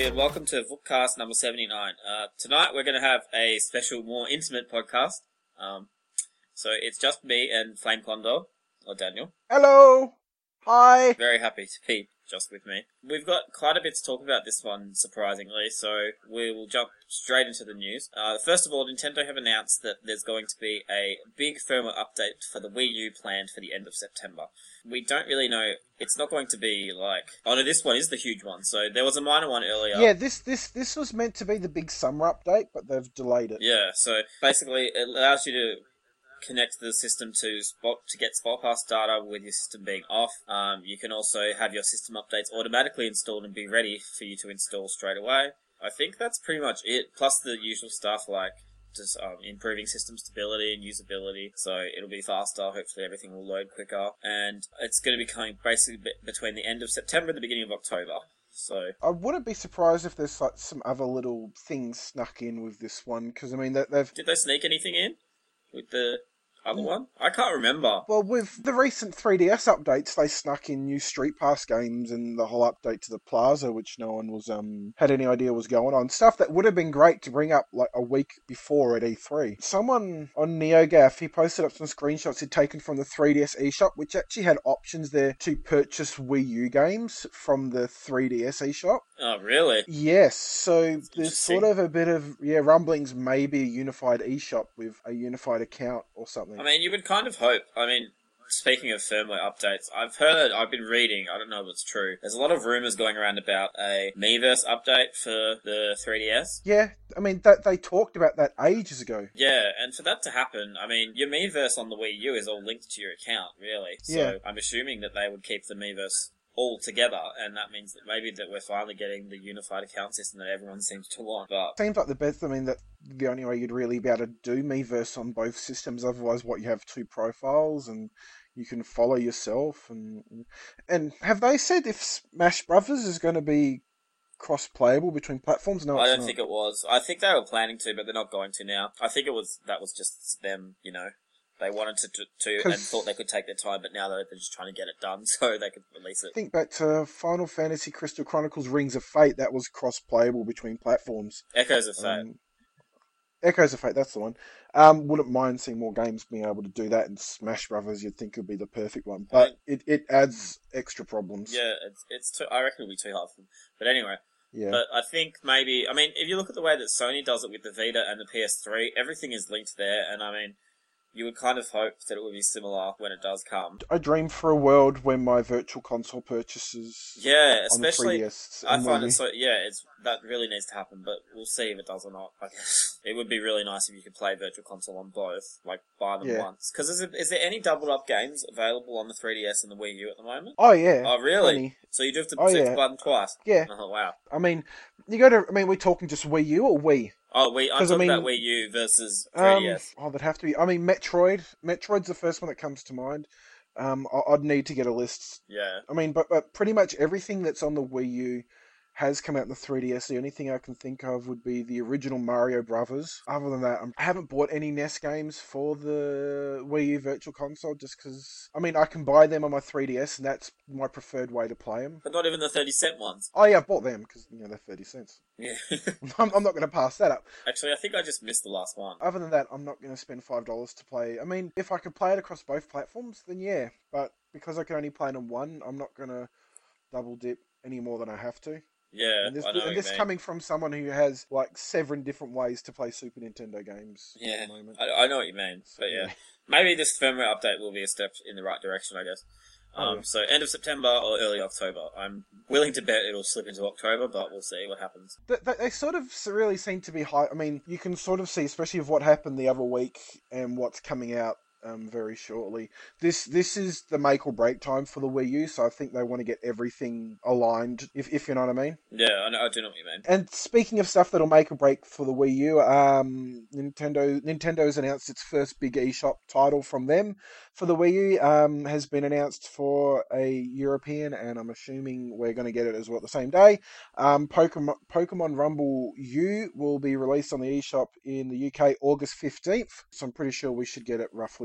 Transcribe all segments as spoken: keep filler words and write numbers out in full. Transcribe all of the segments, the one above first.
everybody, and welcome to Vookcast number seventy-nine. Uh, tonight we're going to have a special, more intimate podcast. Um, so it's just me and Flame Condor, or Daniel. Hello! Hi! Very happy to be just with me. We've got quite a bit to talk about this one, surprisingly, so we will jump straight into the news. Uh, first of all, Nintendo have announced that there's going to be a big firmware update for the Wii U planned for the end of September. We don't really know. It's not going to be like... Oh no, this one is the huge one. So there was a minor one earlier. Yeah, this this this was meant to be the big summer update, but they've delayed it. Yeah, so basically it allows you to connect the system to spot to get Spotcast data with your system being off. Um, you can also have your system updates automatically installed and be ready for you to install straight away. I think that's pretty much it. Plus the usual stuff like just um, improving system stability and usability, so it'll be faster. Hopefully everything will load quicker, and it's going to be coming basically be- between the end of September and the beginning of October. So I wouldn't be surprised if there's like some other little things snuck in with this one, because I mean that they've did they sneak anything in with the other one? I can't remember. well with the recent three D S updates, they snuck in new Street Pass games and the whole update to the Plaza, which no one was um had any idea was going on. Stuff that would have been great to bring up like a week before at E three. Someone on NeoGAF, he posted up some screenshots he'd taken from the three D S eShop, which actually had options there to purchase Wii U games from the three D S eShop. Oh, really? Yes, so there's sort of a bit of, yeah, rumblings, maybe a unified eShop with a unified account or something. I mean, you would kind of hope. I mean, speaking of firmware updates, I've heard, I've been reading, I don't know if it's true, there's a lot of rumours going around about a Miiverse update for the three D S. Yeah, I mean, that they talked about that ages ago. Yeah, and for that to happen, I mean, your Miiverse on the Wii U is all linked to your account, really. So Yeah. I'm assuming that they would keep the Miiverse all together, and that means that maybe that we're finally getting the unified account system that everyone seems to want. But Seems like the best, I mean, that the only way you'd really be able to do Miiverse on both systems, otherwise what, you have two profiles and you can follow yourself. And and have they said if Smash Brothers is going to be cross-playable between platforms? No, I it's don't not. think it was. I think they were planning to, but they're not going to now. I think it was that was just them, you know. They wanted to, to, to and 'Cause- thought they could take their time, but now they're just trying to get it done so they could release it. Think back to Final Fantasy Crystal Chronicles Rings of Fate, that was cross-playable between platforms. Echoes of Fate. Um, Echoes of Fate, that's the one. Um, wouldn't mind seeing more games being able to do that, and Smash Brothers you'd think would be the perfect one. But I- it, it adds extra problems. Yeah, it's, it's too, I reckon it'll be too hard for them. But anyway, Yeah. but I think maybe, I mean, if you look at the way that Sony does it with the Vita and the P S three, everything is linked there, and I mean, you would kind of hope that it would be similar when it does come. I dream for a world when my virtual console purchases Yeah, on the especially, three D S. I and find Wii it U. so, yeah, it's, that really needs to happen, but we'll see if it does or not, I guess. It would be really nice if you could play Virtual Console on both, like, buy them Yeah. once. Because is, it- is there any doubled up games available on the three D S and the Wii U at the moment? Oh yeah. Oh, really? Plenty. So you do have to, Oh, so you have yeah. to buy them twice? Yeah. Oh, wow. I mean, you got to. I mean, we're talking just Wii U or Wii? Oh, we, I'm 'Cause, I talking about mean, Wii U versus three D S. Um, oh, that'd have to be. I mean, Metroid. Metroid's the first one that comes to mind. Um, I- I'd need to get a list. Yeah. I mean, but but pretty much everything that's on the Wii U has come out in the three D S. The only thing I can think of would be the original Mario Brothers. Other than that, I'm, I haven't bought any N E S games for the Wii U Virtual Console just because, I mean, I can buy them on my three D S and that's my preferred way to play them. But not even the thirty cent ones. Oh yeah, I bought them because, you know, they're thirty cents. Yeah. I'm, I'm not going to pass that up. Actually, I think I just missed the last one. Other than that, I'm not going to spend five dollars to play. I mean, if I could play it across both platforms, then yeah. But because I can only play it on one, I'm not going to double dip any more than I have to. Yeah, And this, I know what and you this mean. coming from someone who has like seven different ways to play Super Nintendo games Yeah, at the moment. I, I know what you mean. But yeah, maybe this firmware update will be a step in the right direction, I guess. Um, Oh, yeah. So end of September or early October. I'm willing to bet it'll slip into October, but we'll see what happens. They, they, they sort of really seem to be high. I mean, you can sort of see, especially with what happened the other week and what's coming out um, very shortly. This this is the make or break time for the Wii U, so I think they want to get everything aligned, if if you know what I mean. Yeah, I, know, I do know what you mean. And speaking of stuff that'll make or break for the Wii U, um, Nintendo Nintendo's announced its first big eShop title from them for the Wii U. Um, has been announced for a European, and I'm assuming we're going to get it as well the same day. Um, Pokemon Pokemon Rumble U will be released on the eShop in the U K August fifteenth, so I'm pretty sure we should get it roughly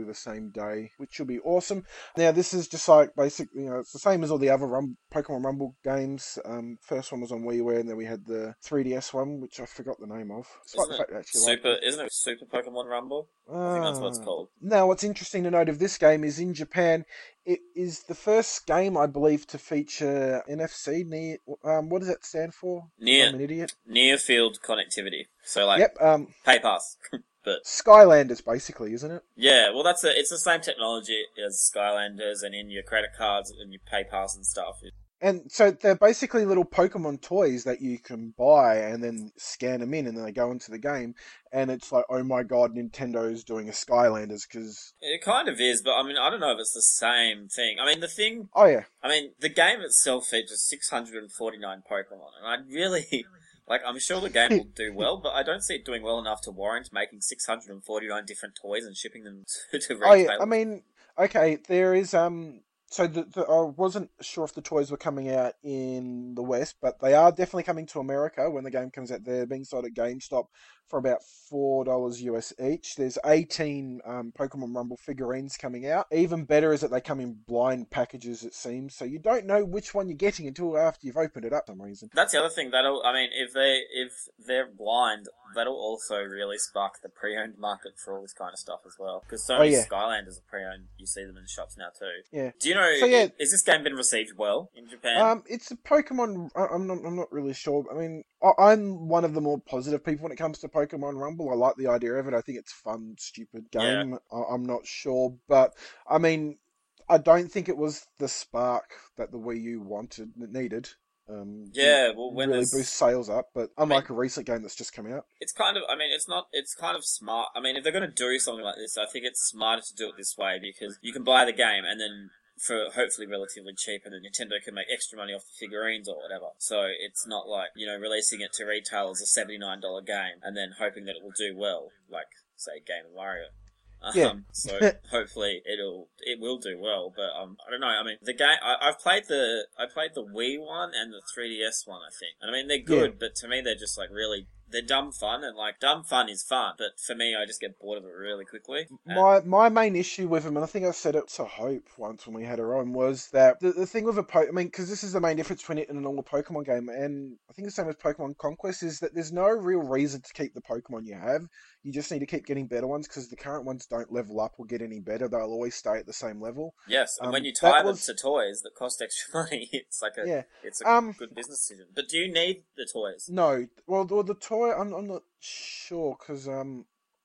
the same day, which will be awesome. Now, this is just like basically, you know, it's the same as all the other Rum- Pokemon Rumble games. Um, first one was on WiiWare, and then we had the three D S one, which I forgot the name of. Isn't it actually Super? like Isn't it Super Pokemon Rumble? I think that's what it's called. Now, what's interesting to note of this game is in Japan, it is the first game, I believe, to feature N F C. Near, um, what does that stand for? Near, I'm an idiot. Near field connectivity. So like, yep. Um, pay pass. But Skylanders, basically, isn't it? Yeah, well, that's a, it's the same technology as Skylanders, and in your credit cards and your pay pass and stuff. And so they're basically little Pokemon toys that you can buy and then scan them in, and then they go into the game. And it's like, oh my god, Nintendo's doing a Skylanders, because... It kind of is, but I mean, I don't know if it's the same thing. I mean, the thing... Oh, yeah. I mean, the game itself features six hundred forty-nine Pokemon, and I really... Like, I'm sure the game will do well, but I don't see it doing well enough to warrant making six hundred forty-nine different toys and shipping them to, to retailers. Oh, yeah. I mean, okay, there is... um. So the, the, I wasn't sure if the toys were coming out in the West, but they are definitely coming to America when the game comes out. They're being sold at GameStop for about four dollars U S each. There's eighteen um, Pokemon Rumble figurines coming out. Even better is that they come in blind packages, it seems. So you don't know which one you're getting until after you've opened it up for some reason. That's the other thing. That'll, I mean, if, they, if they're blind, that'll also really spark the pre-owned market for all this kind of stuff as well. Because so many oh, yeah. Skylanders are pre-owned. You see them in the shops now too. Yeah. Do you know, so, yeah, is this game been received well in Japan? Um, it's a Pokemon... I'm not, I'm not really sure. I mean, I'm one of the more positive people when it comes to Pokemon Rumble. I like the idea of it. I think it's a fun, stupid game. Yeah. I'm not sure. But, I mean, I don't think it was the spark that the Wii U wanted, needed. Um, yeah, well, when really there's... boost sales up, but unlike I mean, a recent game that's just come out. It's kind of, I mean, it's not, it's kind of smart. I mean, if they're going to do something like this, I think it's smarter to do it this way, because you can buy the game and then for hopefully relatively cheap, and then Nintendo can make extra money off the figurines or whatever. So it's not like, you know, releasing it to retail as a seventy-nine dollars game and then hoping that it will do well, like, say, Game of Mario. Um, yeah. So hopefully it'll it will do well, but um I don't know. I mean, the game I, I've played the I played the Wii one and the three D S one, I think. And I mean, they're good, yeah. but to me they're just like really they're dumb fun, and like dumb fun is fun, but for me I just get bored of it really quickly. And my my main issue with them, and I think I said it to Hope once when we had her on, was that the, the thing with a po- I mean, because this is the main difference between it and a normal Pokemon game, and I think the same with Pokemon Conquest, is that there's no real reason to keep the Pokemon you have. You just need to keep getting better ones, because the current ones don't level up or get any better. They'll always stay at the same level. Yes, and um, when you tie them was... to toys that cost extra money, it's like a yeah. it's a um, good business decision. But do you need the toys? No. Well, the, the toy, I'm, I'm not sure, because um,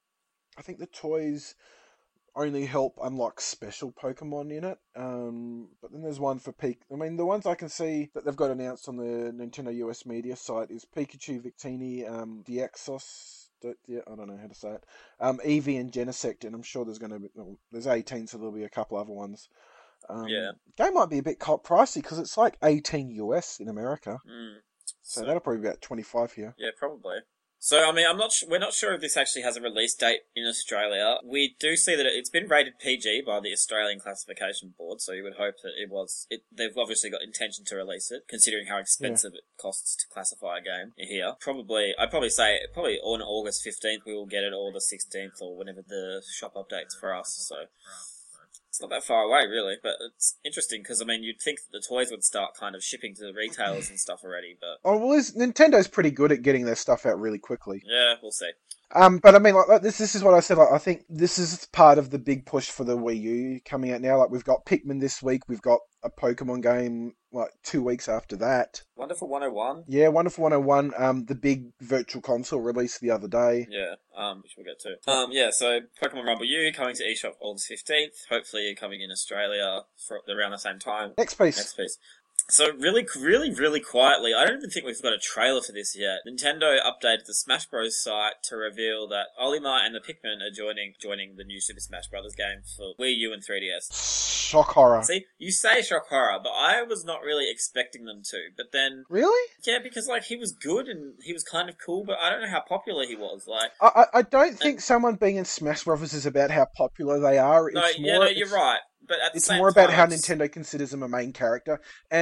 I think the toys only help unlock special Pokemon in it. Um, but then there's one for Pikachu. I mean, the ones I can see that they've got announced on the Nintendo U S media site is Pikachu, Victini, um, Deoxys. Yeah, I don't know how to say it. Um, Eevee and Genesect, and I'm sure there's going to be well, there's eighteen, so there'll be a couple other ones. Um, yeah, game might be a bit pricey because it's like eighteen U S in America, mm. so, so that'll probably be about twenty-five here. Yeah, probably. So, I mean, I'm not. Sh- we're not sure if this actually has a release date in Australia. We do see that it's been rated P G by the Australian Classification Board, so you would hope that it was. It, they've obviously got intention to release it, considering how expensive yeah. it costs to classify a game here. Probably, I'd probably say probably on August fifteenth we will get it, or the sixteenth, or whenever the shop updates for us. So. It's not that far away, really, but it's interesting because, I mean, you'd think that the toys would start kind of shipping to the retailers and stuff already, but... Oh, well, Nintendo's pretty good at getting their stuff out really quickly. Yeah, we'll see. Um, but I mean, like, like this. This is what I said. Like, I think this is part of the big push for the Wii U coming out now. Like, we've got Pikmin this week. We've got a Pokemon game like two weeks after that. Wonderful one oh one. Yeah, Wonderful one oh one. Um, the big virtual console released the other day. Yeah. Um, which we'll get to. Um, yeah. So Pokemon Rumble U coming to eShop August fifteenth. Hopefully coming in Australia for around the same time. Next piece. Next piece. So really, really, really quietly, I don't even think we've got a trailer for this yet. Nintendo updated the Smash Bros. Site to reveal that Olimar and the Pikmin are joining joining the new Super Smash Bros. Game for Wii U and three D S. Shock horror. See, you say shock horror, but I was not really expecting them to. But then... Really? Yeah, because, like, he was good and he was kind of cool, but I don't know how popular he was. Like, I, I don't think and, someone being in Smash Bros. Is about how popular they are. No, it's yeah, more, no, you're right. But at the it's same more about time, how just... Nintendo considers him a main character. And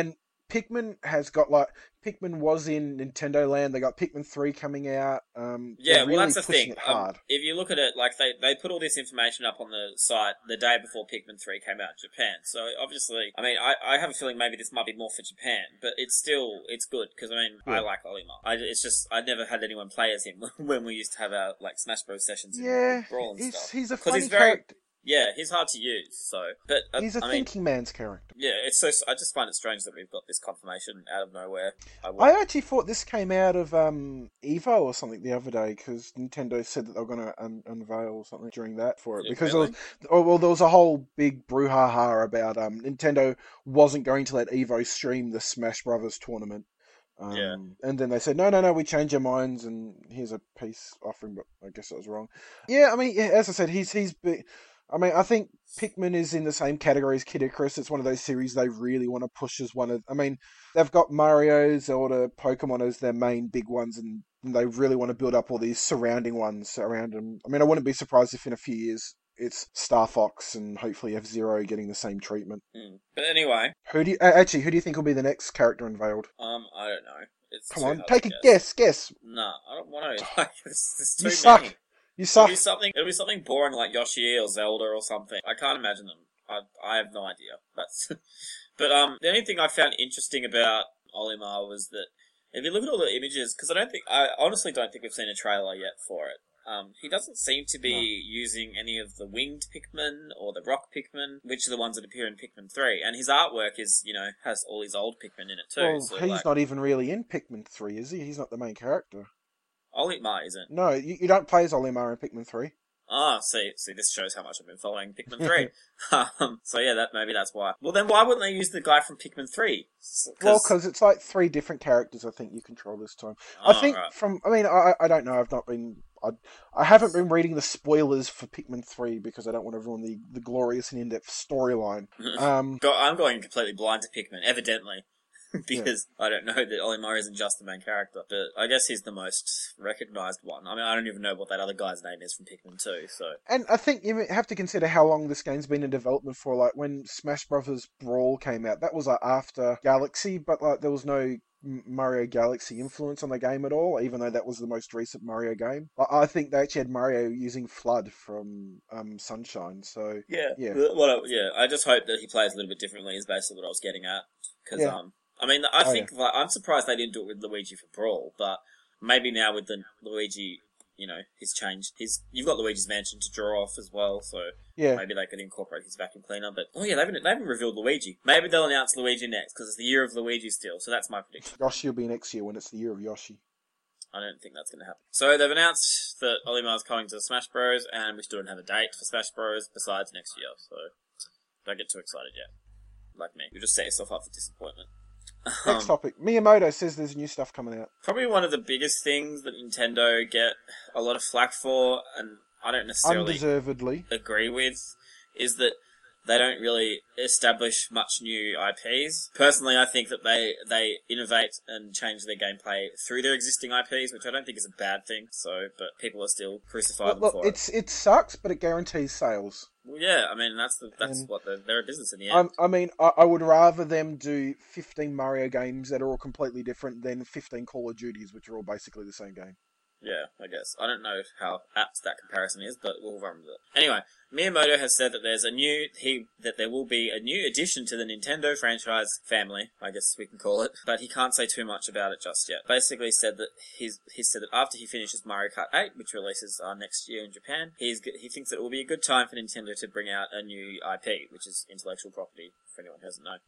Pikmin has got like Pikmin was in Nintendo Land. They got Pikmin three coming out. Um, Yeah, they're well, really that's the pushing thing. it hard. Um, if you look at it, like they, they put all this information up on the site the day before Pikmin three came out in Japan. So obviously, I mean, I, I have a feeling maybe this might be more for Japan, but it's still it's good because I mean, Yeah. I like Olimar. I, it's just I never had anyone play as him when we used to have our like Smash Bros sessions in Yeah, Brawl and he's stuff. he's a 'Cause funny he's very character. yeah, he's hard to use. So, but uh, He's a I mean, thinking man's character. yeah, it's so I just find it strange that we've got this confirmation out of nowhere. I, will- I actually thought this came out of um, Evo or something the other day because Nintendo said that they were going to un- unveil something during that for it. Yeah, because really? there was, oh, well, there was a whole big brouhaha about um, Nintendo wasn't going to let Evo stream the Smash Brothers tournament. Um, Yeah. And then they said, no, no, no, we changed our minds, and here's a peace offering, but I guess that was wrong. Yeah, I mean, yeah, as I said, he's he's. Big, I mean, I think Pikmin is in the same category as Kid Icarus. It's one of those series they really want to push as one of. I mean, they've got Mario, Zelda, Pokemon as their main big ones, and they really want to build up all these surrounding ones around them. I mean, I wouldn't be surprised if in a few years it's Star Fox and hopefully F-Zero getting the same treatment. Mm. But anyway, Who do you, actually? Who do you think will be the next character unveiled? um, I don't know. It's Come too on, hard take to a guess. Guess. No, I don't want to. Like, there's, there's too You suck. many. You It'll suck. be something. It'll be something boring like Yoshi or Zelda or something. I can't imagine them. I I have no idea. That's. But um, the only thing I found interesting about Olimar was that if you look at all the images, because I don't think I honestly don't think we've seen a trailer yet for it. Um, he doesn't seem to be No. using any of the winged Pikmin or the rock Pikmin, which are the ones that appear in Pikmin three. And his artwork is, you know, has all his old Pikmin in it too. Well, so he's like, not even really in Pikmin three, is he? He's not the main character. Olimar isn't. No, you, you don't play as Olimar in Pikmin three. Ah, see, see, this shows how much I've been following Pikmin three. um, so yeah, that maybe that's why. Well, then why wouldn't they use the guy from Pikmin three? Well, because it's like three different characters. I think you control this time. I Oh, think right. from. I mean, I I don't know. I've not been. I I haven't been reading the spoilers for Pikmin three because I don't want to ruin the the glorious and in depth storyline. Um. Go- I'm going completely blind to Pikmin, evidently. Because I don't know that Olimar isn't just the main character. But I guess he's the most recognised one. I mean, I don't even know what that other guy's name is from Pikmin two, so... And I think you have to consider how long this game's been in development for. Like when Smash Brothers Brawl came out, that was like after Galaxy, but like there was no M- Mario Galaxy influence on the game at all, even though that was the most recent Mario game. I, I think they actually had Mario using Flood from um, Sunshine. So Yeah. Yeah. What I, yeah, I just hope that he plays a little bit differently is basically what I was getting at. Because, Yeah. um... I mean, I Oh, think, like, I'm surprised they didn't do it with Luigi for Brawl, but maybe now with the Luigi, you know, he's changed. He's, you've got Luigi's Mansion to draw off as well, so yeah. maybe they could incorporate his vacuum cleaner, but, oh yeah, they haven't, they haven't revealed Luigi. Maybe they'll announce Luigi next, because it's the year of Luigi still, so that's my prediction. Yoshi will be next year when it's the year of Yoshi. I don't think that's going to happen. So they've announced that Olimar's coming to Smash Bros, and we still don't have a date for Smash Bros besides next year, so don't get too excited yet. Like me. You'll just set yourself up for disappointment. Next Um, topic. Miyamoto says there's new stuff coming out. Probably one of the biggest things that Nintendo get a lot of flack for, and I don't necessarily Undeservedly. agree with, is that they don't really establish much new I Ps. Personally, I think that they, they innovate and change their gameplay through their existing I Ps, which I don't think is a bad thing, so, but people are still crucify Well, them well, for it's it sucks, but it guarantees sales. it. Well, yeah, I mean, that's the, that's And- what they're, they're a business in the Um, end. I mean, I, I would rather them do fifteen Mario games that are all completely different than fifteen Call of Duties, which are all basically the same game. Yeah, I guess. I don't know how apt that comparison is, but we'll run with it. Anyway, Miyamoto has said that there's a new he that there will be a new addition to the Nintendo franchise family, I guess we can call it, but he can't say too much about it just yet. Basically said that he's he said that after he finishes Mario Kart eight, which releases uh, next year in Japan, he's g- he thinks that it will be a good time for Nintendo to bring out a new I P, which is intellectual property for anyone who doesn't know.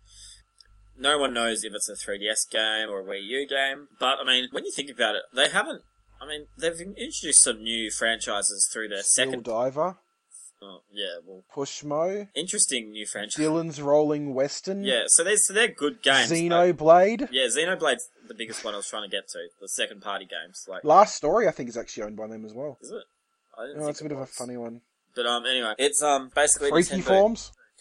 No one knows if it's a three D S game or a Wii U game, but I mean, when you think about it, they haven't I mean, they've introduced some new franchises through their Steel second... Diver, Oh, yeah, well... Pushmo, Interesting new franchise. Dylan's Rolling Western, Yeah, so they're, so they're good games. Uh, Xenoblade. yeah, Xenoblade's the biggest one I was trying to get to. The second party games. Like, Last Story, I think, is actually owned by them as well. is it? I didn't No, think it's a it bit of a was. funny one. But um, anyway, it's um basically Freaky Nintendo- Forms.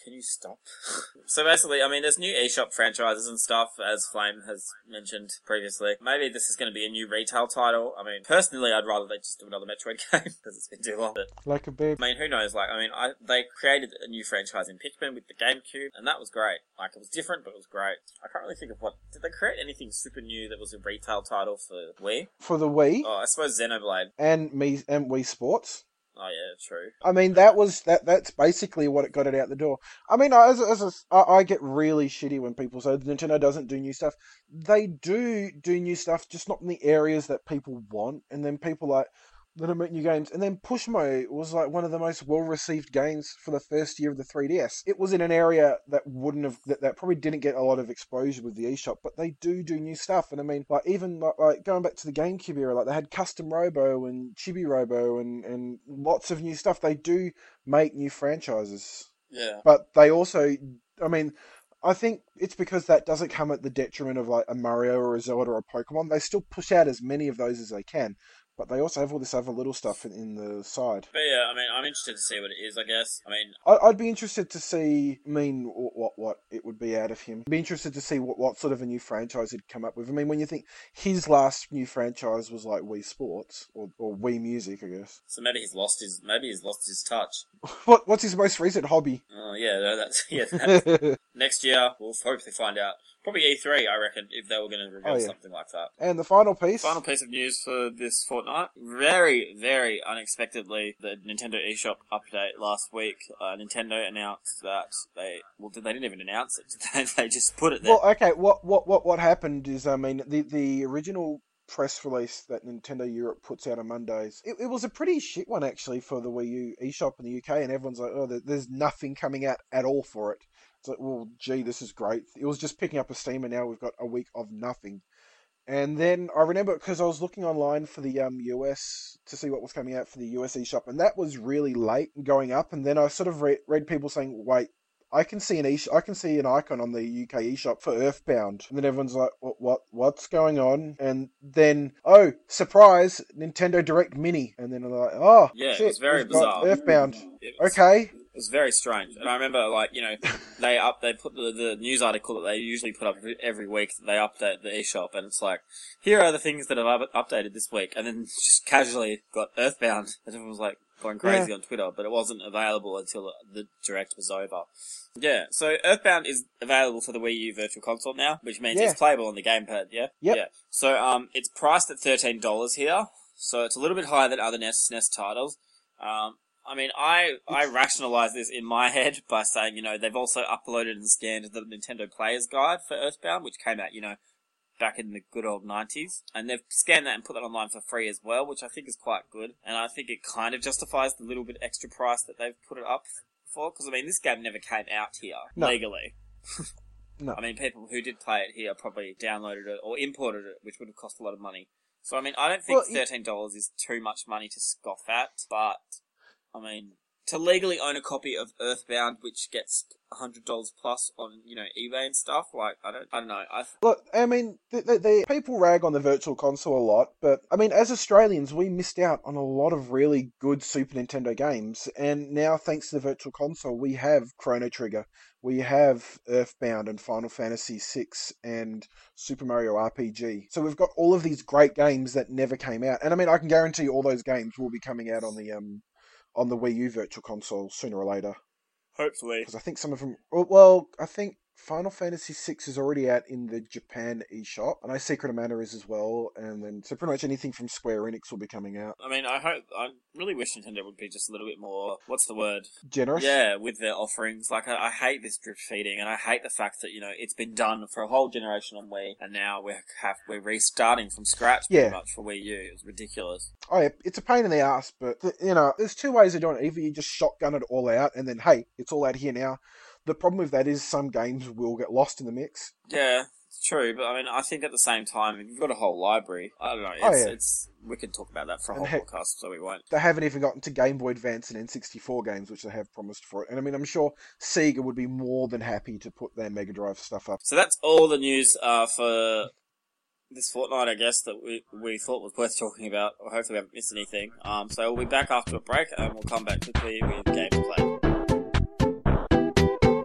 Can you stop? So basically, I mean, there's new eShop franchises and stuff, as Flame has mentioned previously. Maybe this is going to be a new retail title. I mean, personally, I'd rather they just do another Metroid game, because it's been too long. But, Like a babe. I mean, who knows? Like, I mean, I, they created a new franchise in Pikmin with the GameCube, and that was great. Like, it was different, but it was great. I can't really think of what... Did they create anything super new that was a retail title for Wii? For the Wii. Oh, I suppose Xenoblade. And me and Wii Sports. Oh yeah, true. I mean, that was that. That's basically what it got it out the door. I mean, as as a, I, I get really shitty when people say Nintendo doesn't do new stuff. They do do new stuff, just not in the areas that people want. And then people like let them make new games. And then Pushmo was like one of the most well received games for the first year of the three D S. It was in an area that wouldn't have that, that probably didn't get a lot of exposure with the eShop, but they do do new stuff. And I mean, like even like, like going back to the GameCube era, like they had Custom Robo and Chibi Robo and and lots of new stuff. They do make new franchises. Yeah. But they also, I mean, I think it's because that doesn't come at the detriment of like a Mario or a Zelda or a Pokemon. They still push out as many of those as they can. But they also have all this other little stuff in, in the side. But yeah, I mean, I'm interested to see what it is, I guess. I mean... I, I'd be interested to see, I mean, what what it would be out of him. I'd be interested to see what, what sort of a new franchise he'd come up with. I mean, when you think his last new franchise was like Wii Sports, or, or Wii Music, I guess. So maybe he's lost his, maybe he's lost his touch. What What's his most recent hobby? Oh, yeah, no, that's, yeah, that's, next year, we'll hopefully find out. Probably E three, I reckon, if they were going to reveal oh, yeah. something like that. And the final piece. Final piece of news for this fortnight. Very, very unexpectedly, the Nintendo eShop update last week, uh, Nintendo announced that they, well, they didn't even announce it. They, they just put it there. Well, okay, what, what, what, what happened is, I mean, the, the original press release that Nintendo Europe puts out on Mondays, it, it was a pretty shit one, actually, for the Wii U eShop in the U K, and everyone's like, oh, there's nothing coming out at all for it. It's like, well, gee, this is great. It was just picking up a steam, and now we've got a week of nothing. And then I remember, because I was looking online for the um, U S to see what was coming out for the U S eShop, and that was really late going up. And then I sort of read, read people saying, wait, I can see an e- I can see an icon on the U K eShop for Earthbound. And then everyone's like, what, what, what's going on? And then, oh, surprise, Nintendo Direct Mini. And then they're like, oh, yeah, shit, it was very bizarre. Earthbound. It was, okay. It was very strange. And I remember, like, you know, they up, they put the, the news article that they usually put up every week, they update the eShop, and it's like, here are the things that have up- updated this week, and then just casually got Earthbound, and everyone was like, going crazy yeah. on Twitter, but it wasn't available until the Direct was over. Yeah, so Earthbound is available for the Wii U Virtual Console now, which means yeah. it's playable on the gamepad, yeah? Yep. Yeah. So, um, it's priced at thirteen dollars here, so it's a little bit higher than other N E S, S N E S titles. Um, I mean, I, I rationalize this in my head by saying, you know, they've also uploaded and scanned the Nintendo Player's Guide for Earthbound, which came out, you know, back in the good old nineties. And they've scanned that and put that online for free as well, which I think is quite good. And I think it kind of justifies the little bit extra price that they've put it up for. Because, I mean, this game never came out here no. legally. no. I mean, people who did play it here probably downloaded it or imported it, which would have cost a lot of money. So, I mean, I don't think well, thirteen dollars is too much money to scoff at, but... I mean, to legally own a copy of Earthbound, which gets one hundred dollars plus on, you know, eBay and stuff, like, I don't, I don't know. I Look, I mean, the, the, the people rag on the Virtual Console a lot, but, I mean, as Australians, we missed out on a lot of really good Super Nintendo games, and now, thanks to the Virtual Console, we have Chrono Trigger, we have Earthbound and Final Fantasy six and Super Mario R P G. So we've got all of these great games that never came out, and I mean, I can guarantee all those games will be coming out on the, um... on the Wii U Virtual Console sooner or later. Hopefully. Because I think some of them... Well, I think Final Fantasy six is already out in the Japan eShop. I know Secret of Mana is as well. And then, so pretty much anything from Square Enix will be coming out. I mean, I hope... I really wish Nintendo would be just a little bit more... What's the word? Generous? Yeah, with their offerings. Like, I, I hate this drip feeding, and I hate the fact that, you know, it's been done for a whole generation on Wii, and now we're, have, we're restarting from scratch pretty yeah. much for Wii U. It's ridiculous. Oh, yeah, it's a pain in the ass, but, you know, there's two ways of doing it. Either you just shotgun it all out, and then, hey, it's all out here now. The problem with that is some games will get lost in the mix. Yeah, it's true, but I mean, I think at the same time, if you've got a whole library, I don't know, it's, oh, yeah. it's we could talk about that for a and whole he- podcast, so we won't. They haven't even gotten to Game Boy Advance and N sixty-four games, which they have promised for it. And I mean, I'm sure Sega would be more than happy to put their Mega Drive stuff up. So that's all the news uh, for this fortnight, I guess, that we we thought was worth talking about. Hopefully we haven't missed anything. Um, so we'll be back after a break, and we'll come back quickly with gameplay.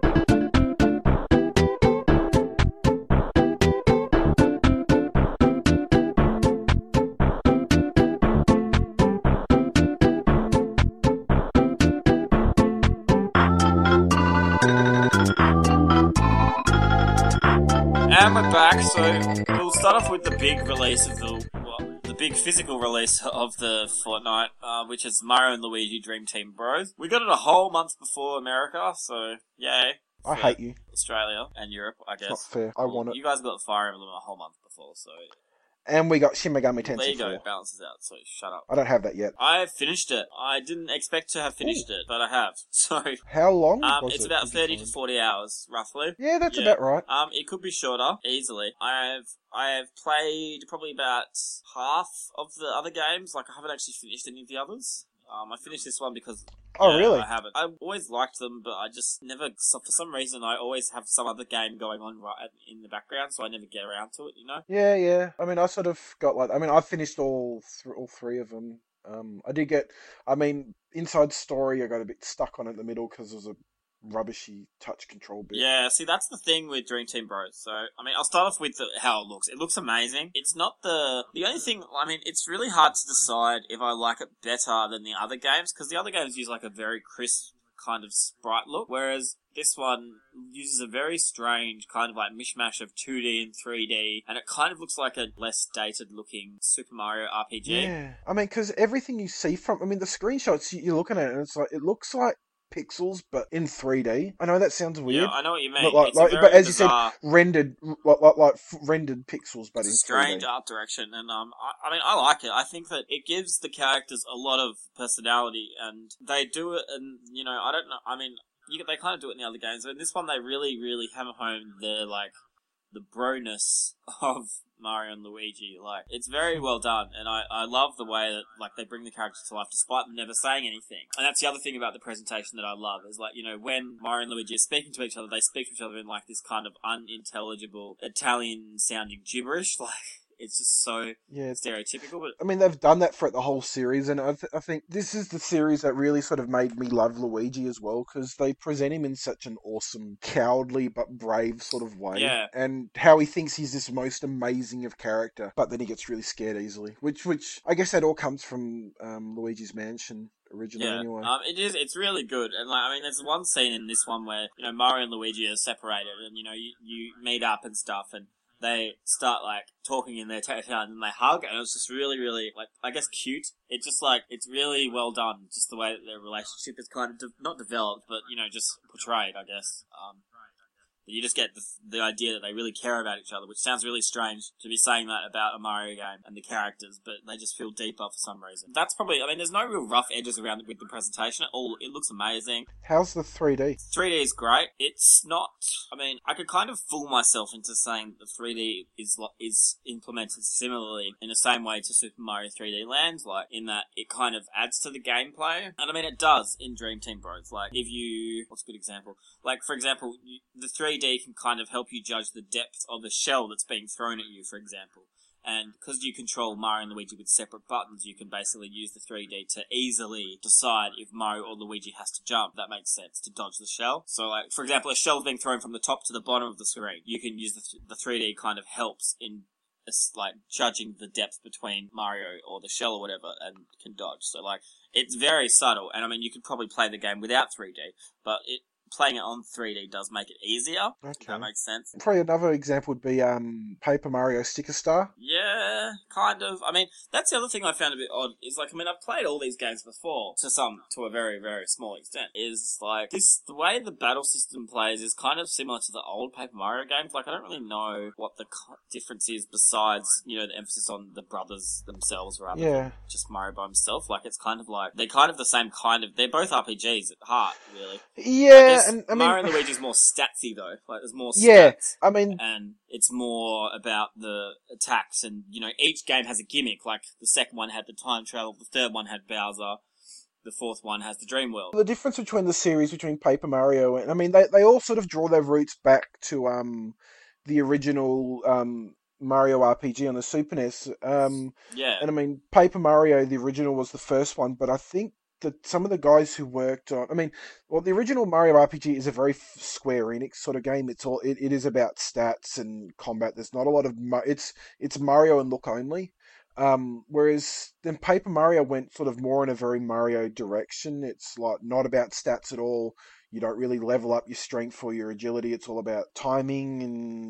and we're back. So we'll start off with the big release of the well, the big physical release of the fortnight, uh, which is Mario and Luigi Dream Team Bros. We got it a whole month before America, so yay. I hate you. Australia and Europe, I guess. It's not fair. I well, want it. You guys got the Fire Emblem a whole month before, so... And we got Shin Megami Tensei There you go, four. it balances out, so shut up. I don't have that yet. I finished it. I didn't expect to have finished Ooh. it, but I have. So... How long um, was it's it? about thirty to forty hours, roughly. Yeah, that's yeah. about right. Um, it could be shorter, easily. I've I have played probably about half of the other games. Like, I haven't actually finished any of the others. Um, I finished this one because... Oh, yeah, really? I haven't. I always liked them, but I just never... So for some reason, I always have some other game going on right in the background, so I never get around to it, you know? Yeah, yeah. I mean, I sort of got like... I mean, I finished all th- all three of them. Um, I did get... I mean, Inside Story, I got a bit stuck on it in the middle because it was a rubbishy touch control bit. Yeah, see, that's the thing with Dream Team Bros. So, I mean, I'll start off with the, how it looks. It looks amazing. It's not the... The only thing... I mean, it's really hard to decide if I like it better than the other games, because the other games use, like, a very crisp kind of sprite look, whereas this one uses a very strange kind of, like, mishmash of two D and three D, and it kind of looks like a less dated-looking Super Mario R P G. Yeah. I mean, because everything you see from... I mean, the screenshots, you're looking at it, and it's like... It looks like pixels, but in three D. I know that sounds weird. Yeah, I know what you mean. But, like, it's like, but as bizarre, you said, rendered like like, like rendered pixels, but it's in a strange three D. art direction, and um, I, I mean, I like it. I think that it gives the characters a lot of personality, and they do it. And you know, I don't know. I mean, you, they kind of do it in the other games, but in this one, they really, really hammer home the like the bro-ness of Mario and Luigi. Like, it's very well done, and I, I love the way that, like, they bring the characters to life despite them never saying anything. And that's the other thing about the presentation that I love, is, like, you know, when Mario and Luigi are speaking to each other, they speak to each other in, like, this kind of unintelligible Italian-sounding gibberish, like... It's just so yeah. stereotypical. But I mean, they've done that for the whole series, and I, th- I think this is the series that really sort of made me love Luigi as well, because they present him in such an awesome, cowardly but brave sort of way. Yeah. And how he thinks he's this most amazing of character, but then he gets really scared easily. Which, which I guess that all comes from um, Luigi's Mansion. Originally, yeah, anyway. um, it is. It's really good, and like, I mean, there's one scene in this one where you know Mario and Luigi are separated, and you know you, you meet up and stuff, and they start, like, talking in their town, and then they hug, and it's just really, really, like, I guess cute. It's just, like, it's really well done, just the way that their relationship is kind of, de- not developed, but, you know, just portrayed, I guess. Um, you just get the, the idea that they really care about each other, which sounds really strange to be saying that about a Mario game and the characters, but they just feel deeper for some reason. That's probably, I mean, there's no real rough edges around it with the presentation. It all, it looks amazing. How's the three D? three D is great. It's not, I mean, I could kind of fool myself into saying that three D is is implemented similarly in the same way to Super Mario three D Land, like, in that it kind of adds to the gameplay. And I mean, it does in Dream Team Bros. Like, if you, what's a good example? Like, for example, you, the three D can kind of help you judge the depth of a shell that's being thrown at you, for example. And because you control Mario and Luigi with separate buttons, you can basically use the three D to easily decide if Mario or Luigi has to jump. That makes sense, to dodge the shell. So, like, for example, a shell's being thrown from the top to the bottom of the screen. You can use the, th- the three D kind of helps in, like, judging the depth between Mario or the shell or whatever, and can dodge. So, like, it's very subtle. And, I mean, you could probably play the game without three D, but it... playing it on three D does make it easier. Okay. That makes sense. Probably another example would be um, Paper Mario Sticker Star. Yeah, kind of. I mean, that's the other thing I found a bit odd, is like, I mean, I've played all these games before, to some, to a very, very small extent, is like, this, the way the battle system plays is kind of similar to the old Paper Mario games. Like, I don't really know what the difference is besides, you know, the emphasis on the brothers themselves rather yeah. than just Mario by himself. Like, it's kind of like, they're kind of the same kind of, they're both R P Gs at heart, really. Yeah. And, I mean, Mario and Luigi's more statsy though. Like, there's more stats. Yeah, I mean, and it's more about the attacks, and you know, each game has a gimmick. Like, the second one had the time travel, the third one had Bowser, the fourth one has the Dream World. The difference between the series between Paper Mario and I mean, they they all sort of draw their roots back to um the original um. Mario R P G on the Super N E S. Um, yeah. And I mean, Paper Mario, the original, was the first one, but I think that some of the guys who worked on, I mean, well, the original Mario R P G is a very Square Enix sort of game. It's all, it, it is about stats and combat. There's not a lot of, it's, it's Mario and look only. Um, whereas then Paper Mario went sort of more in a very Mario direction. It's like not about stats at all. You don't really level up your strength or your agility. It's all about timing and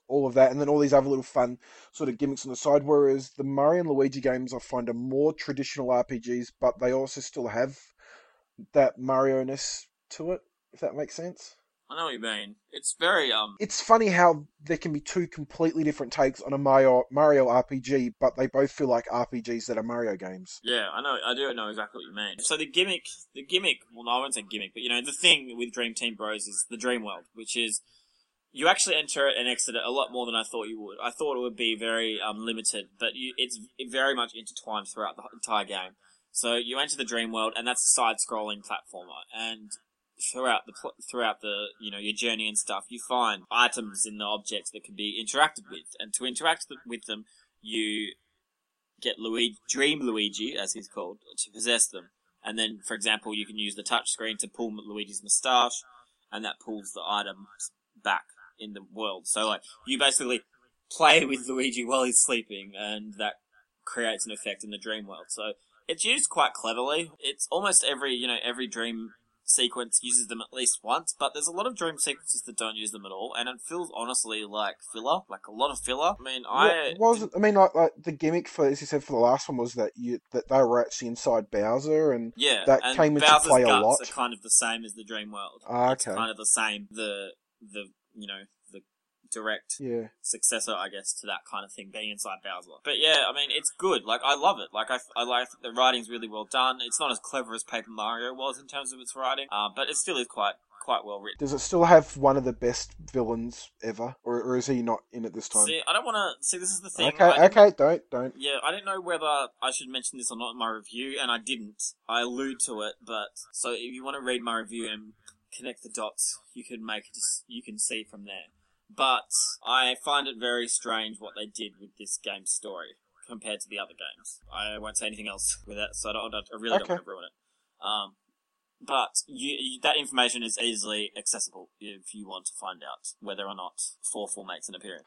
all of that, and then all these other little fun sort of gimmicks on the side. Whereas the Mario and Luigi games, I find, are more traditional R P Gs, but they also still have that Mario-ness to it, if that makes sense. I know what you mean. It's very, um... It's funny how there can be two completely different takes on a Mario, Mario R P G, but they both feel like R P Gs that are Mario games. Yeah, I know, I do know exactly what you mean. So the gimmick, the gimmick, well, no, I won't say gimmick, but, you know, the thing with Dream Team Bros is the Dream World, which is, you actually enter it and exit it a lot more than I thought you would. I thought it would be very, um, limited, but you, it's very much intertwined throughout the entire game. So you enter the Dream World, and that's a side-scrolling platformer, and throughout the throughout the you know your journey and stuff, you find items in the objects that can be interacted with, and to interact with them, you get Luigi, Dream Luigi, as he's called, to possess them. And then, for example, you can use the touch screen to pull Luigi's moustache, and that pulls the items back in the world. So, like, you basically play with Luigi while he's sleeping, and that creates an effect in the dream world. So it's used quite cleverly. It's almost every you know every dream sequence uses them at least once, but there's a lot of dream sequences that don't use them at all, and it feels honestly like filler, like a lot of filler. I mean, I what was it? I mean, like, like the gimmick for, as you said, for the last one was that you that they were actually inside Bowser, and yeah, that and came into Bowser's play a guts lot. Are kind of the same as the dream world. Ah, It's okay. kind of the same. The the you know the direct Yeah. successor, I guess, to that kind of thing, being inside Bowser. But yeah, I mean, it's good. Like, I love it. Like, I, I like the writing's really well done. It's not as clever as Paper Mario was in terms of its writing, uh, but it still is quite quite well written. Does it still have one of the best villains ever, or, or is he not in it this time? See, I don't want to... See, this is the thing. Okay, I okay, don't, don't. Yeah, I didn't know whether I should mention this or not in my review, and I didn't. I allude to it, but... So if you want to read my review and connect the dots, you can make it, you can see from there. But I find it very strange what they did with this game's story compared to the other games. I won't say anything else with that, so I, don't, I really Okay. don't want to ruin it. Um, but you, you, that information is easily accessible if you want to find out whether or not Four Full makes an appearance.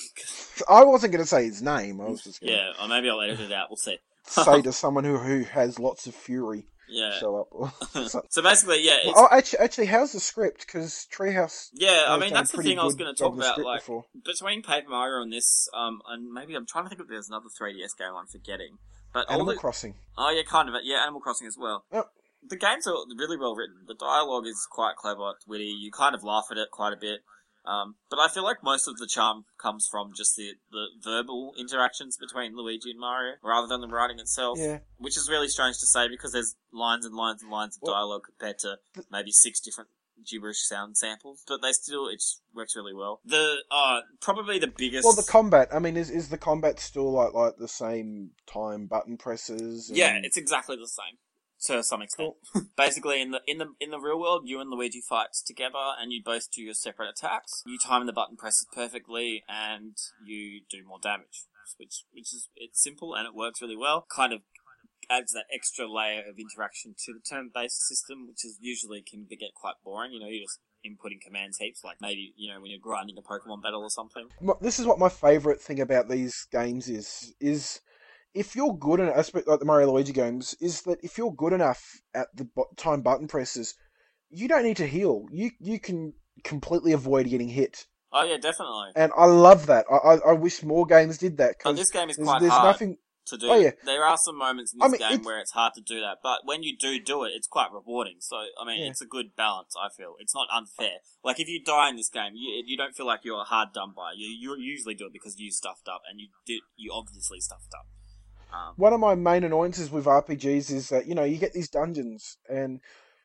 I wasn't going to say his name. I was just going to Yeah, or maybe I'll edit it out. We'll see. say to someone who, who has lots of fury Yeah. show up. so, So basically, yeah. It's, oh, actually, actually, how's the script? Because Treehouse. yeah, I has mean, done that's the pretty thing I was good going to job talk with the about. script Like, before. between Paper Mario and this, um, and maybe I'm trying to think if there's another three D S game I'm forgetting. But all Animal the, Crossing. Oh, yeah, kind of. Yeah, Animal Crossing as well. Yep. The games are really well written. The dialogue is quite clever, it's witty. You kind of laugh at it quite a bit. Um, but I feel like most of the charm comes from just the, the verbal interactions between Luigi and Mario, rather than the writing itself. Yeah. Which is really strange to say because there's lines and lines and lines of Well, dialogue compared to maybe six different gibberish sound samples. But they still, it just works really well. The, uh, probably the biggest... Well, the combat. I mean, is is the combat still like like the same time button presses? And... Yeah, it's exactly the same. To some extent. Cool. Basically, in the in the in the real world, you and Luigi fight together, and you both do your separate attacks. You time the button presses perfectly, and you do more damage. Which which is it's simple and it works really well. Kind of adds that extra layer of interaction to the turn-based system, which is usually can get quite boring. You know, you're just inputting commands heaps, like maybe you know when you're grinding a Pokemon battle or something. This is what my favourite thing about these games is is. If you're good enough, especially like the Mario Luigi games, is that if you're good enough at the time button presses, you don't need to heal. You you can completely avoid getting hit. Oh yeah, definitely. And I love that. I I, I wish more games did that. But Cause this game is there's, quite there's hard nothing... to do. Oh, yeah. There are some moments in this I mean, game it's- where it's hard to do that, but when you do do it, it's quite rewarding. So, I mean, Yeah. it's a good balance, I feel. It's not unfair. Like, if you die in this game, you you don't feel like you're hard done by. You you usually do it because you stuffed up, and you did you obviously stuffed up. Um, One of my main annoyances with R P Gs is that, you know, you get these dungeons and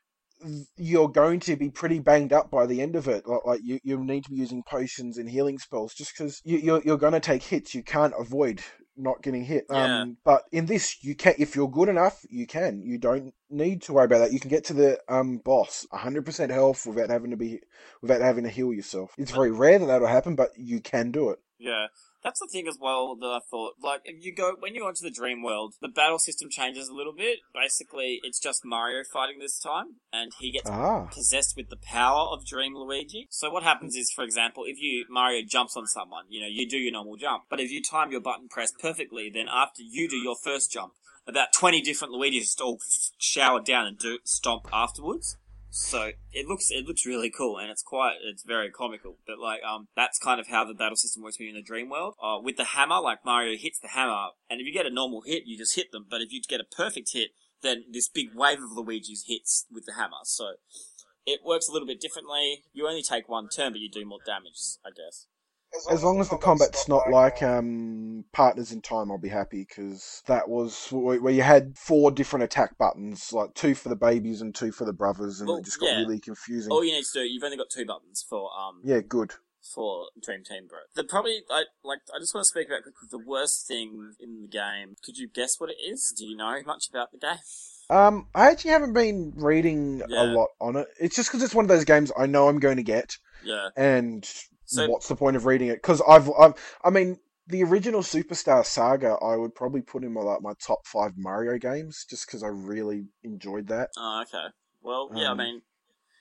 you're going to be pretty banged up by the end of it. Like, like you, you need to be using potions and healing spells just because you, you're, you're going to take hits. You can't avoid not getting hit. Yeah. Um, but in this, you can, if you're good enough, you can. You don't need to worry about that. You can get to the um boss one hundred percent health without having to be, without having to heal yourself. It's very rare that that'll happen, but you can do it. yeah. That's the thing as well that I thought. Like, if you go, when you go into the dream world, the battle system changes a little bit. Basically, it's just Mario fighting this time, and he gets Ah. possessed with the power of Dream Luigi. So what happens is, for example, if you, Mario jumps on someone, you know, you do your normal jump. But if you time your button press perfectly, then after you do your first jump, about twenty different Luigis just all shower down and do stomp afterwards. So it looks it looks really cool, and it's quite it's very comical. But like um, that's kind of how the battle system works when you're in the dream world. Uh, with the hammer, like Mario hits the hammer, and if you get a normal hit, you just hit them. But if you get a perfect hit, then this big wave of Luigi's hits with the hammer. So it works a little bit differently. You only take one turn, but you do more damage, I guess. As long as the combat's not like um, Partners in Time, I'll be happy, because that was where you had four different attack buttons, like two for the babies and two for the brothers, and well, it just got yeah. really confusing. All you need to do, you've only got two buttons for um. Yeah, good. For Dream Team Bros. The probably I like I just want to speak about the worst thing in the game. Could you guess what it is? Do you know much about the game? Um, I actually haven't been reading Yeah. a lot on it. It's just because it's one of those games I know I'm going to get. Yeah. And So- what's the point of reading it? Because I've, I've, I mean, the original Superstar Saga, I would probably put in my like my top five Mario games, just because I really enjoyed that. Oh, okay. Well, yeah, Um, I mean,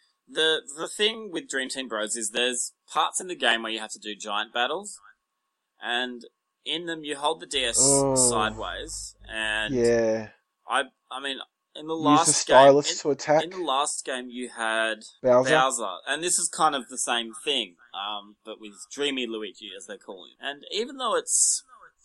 the the thing with Dream Team Bros is there's parts in the game where you have to do giant battles, and in them you hold the D S Oh. sideways, and Yeah, I I mean, in the use last the stylus game, to attack in, in the last game you had Bowser. Bowser, and this is kind of the same thing, um, but with Dreamy Luigi, as they call him. And even though it's,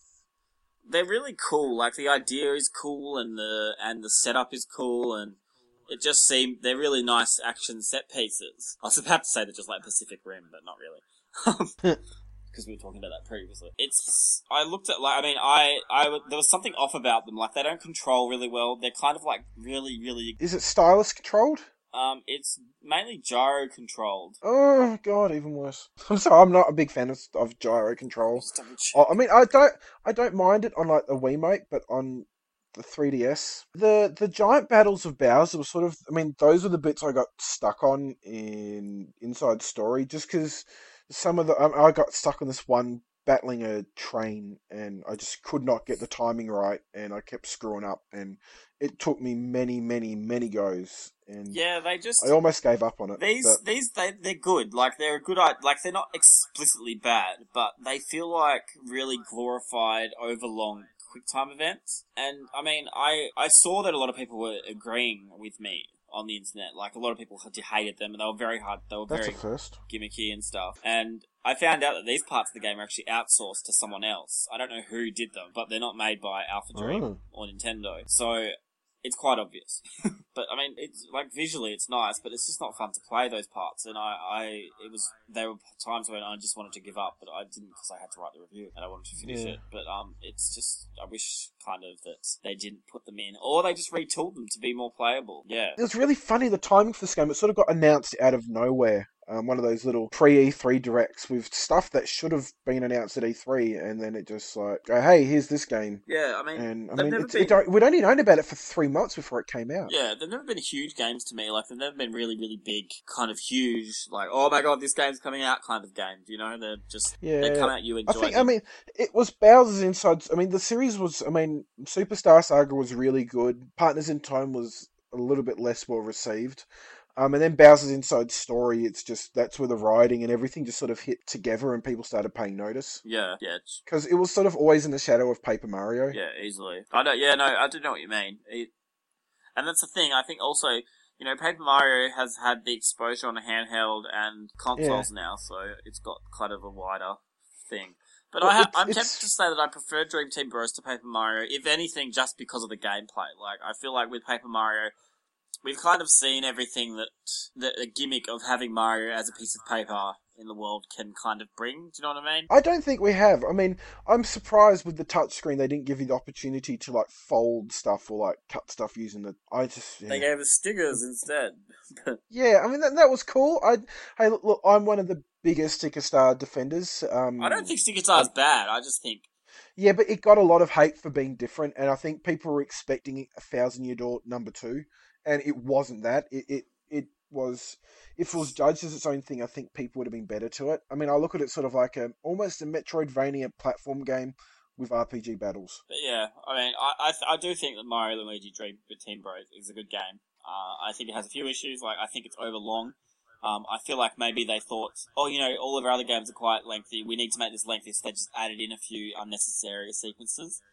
they're really cool. Like the idea is cool, and the and the setup is cool, and it just seemed they're really nice action set pieces. I was about to say they're just like Pacific Rim, but not really. Because we were talking about that previously. It's, I looked at, like, I mean, I, I, there was something off about them. Like, they don't control really well. They're kind of, like, really, really, Is it stylus controlled? um, it's mainly gyro controlled. Oh god, even worse. I'm sorry, I'm not a big fan of, of gyro control. Just double check. Oh, I mean, I don't, I don't mind it on like the Wiimote, but on the three D S, the the giant battles of Bowser were sort of, I mean, those were the bits I got stuck on in Inside Story, just because some of the, I, I got stuck on this one battling a train, and I just could not get the timing right, and I kept screwing up, and it took me many, many, many goes, and Yeah, they just, I almost gave up on it. these, but- these, they, they're good. Like, they're a good, i- like, they're not explicitly bad, but they feel like really glorified, overlong QuickTime events. And, I mean, I, I saw that a lot of people were agreeing with me on the internet. Like, a lot of people had- hated them, and they were very hard, they were That's very a first. gimmicky and stuff. And I found out that these parts of the game are actually outsourced to someone else. I don't know who did them, but they're not made by Alpha Dream Oh. or Nintendo. So it's quite obvious. But I mean, it's like visually it's nice, but it's just not fun to play those parts. And I, I, it was, there were times when I just wanted to give up, but I didn't because I had to write the review and I wanted to finish Yeah. it. But um, it's just, I wish kind of that they didn't put them in, or they just retooled them to be more playable. Yeah. It was really funny, the timing for this game. It sort of got announced out of nowhere. Um, one of those little pre-E three directs with stuff that should have been announced at E three, and then it just like, go, hey, here's this game. Yeah, I mean, And I they've mean, never it's, been... it, don't- we'd only known about it for three months before it came out. Yeah, they've never been huge games to me. Like, they've never been really, really big, kind of huge, like, oh my god, this game's coming out kind of games, you know? They're just, Yeah. they come out, you I enjoy think, them. I mean, it was Bowser's Inside. I mean, the series was, I mean, Superstar Saga was really good. Partners in Time was a little bit less well received. Um, and then Bowser's Inside Story, it's just, that's where the writing and everything just sort of hit together and people started paying notice. Yeah, yeah, it's- Because it was sort of always in the shadow of Paper Mario. yeah, easily. I don't, yeah, no, I do know what you mean. It, and that's the thing, I think also, you know, Paper Mario has had the exposure on the handheld and consoles now, so it's got kind of a wider thing. But Well, I ha- it's- I'm it's- tempted to say that I prefer Dream Team Bros to Paper Mario, if anything, just because of the gameplay. Like, I feel like with Paper Mario, we've kind of seen everything that, that a gimmick of having Mario as a piece of paper in the world can kind of bring. Do you know what I mean? I don't think we have. I mean, I'm surprised with the touchscreen they didn't give you the opportunity to like fold stuff or like cut stuff using the. I just yeah. They gave us stickers instead. Yeah, I mean that that was cool. I hey look, look, I'm one of the biggest Sticker Star defenders. Um, I don't think Sticker Star is bad. I just think Yeah, but it got a lot of hate for being different, and I think people were expecting a Thousand Year Door number two, and it wasn't that. It it it was. If it was judged as its own thing, I think people would have been better to it. I mean, I look at it sort of like a almost a Metroidvania platform game with R P G battles. But yeah, I mean, I I, th- I do think that Mario and Luigi Dream Team Bros is a good game. Uh, I think it has a few issues. Like, I think it's overlong. Um, I feel like maybe they thought, oh, you know, all of our other games are quite lengthy. We need to make this lengthy, so they just added in a few unnecessary sequences.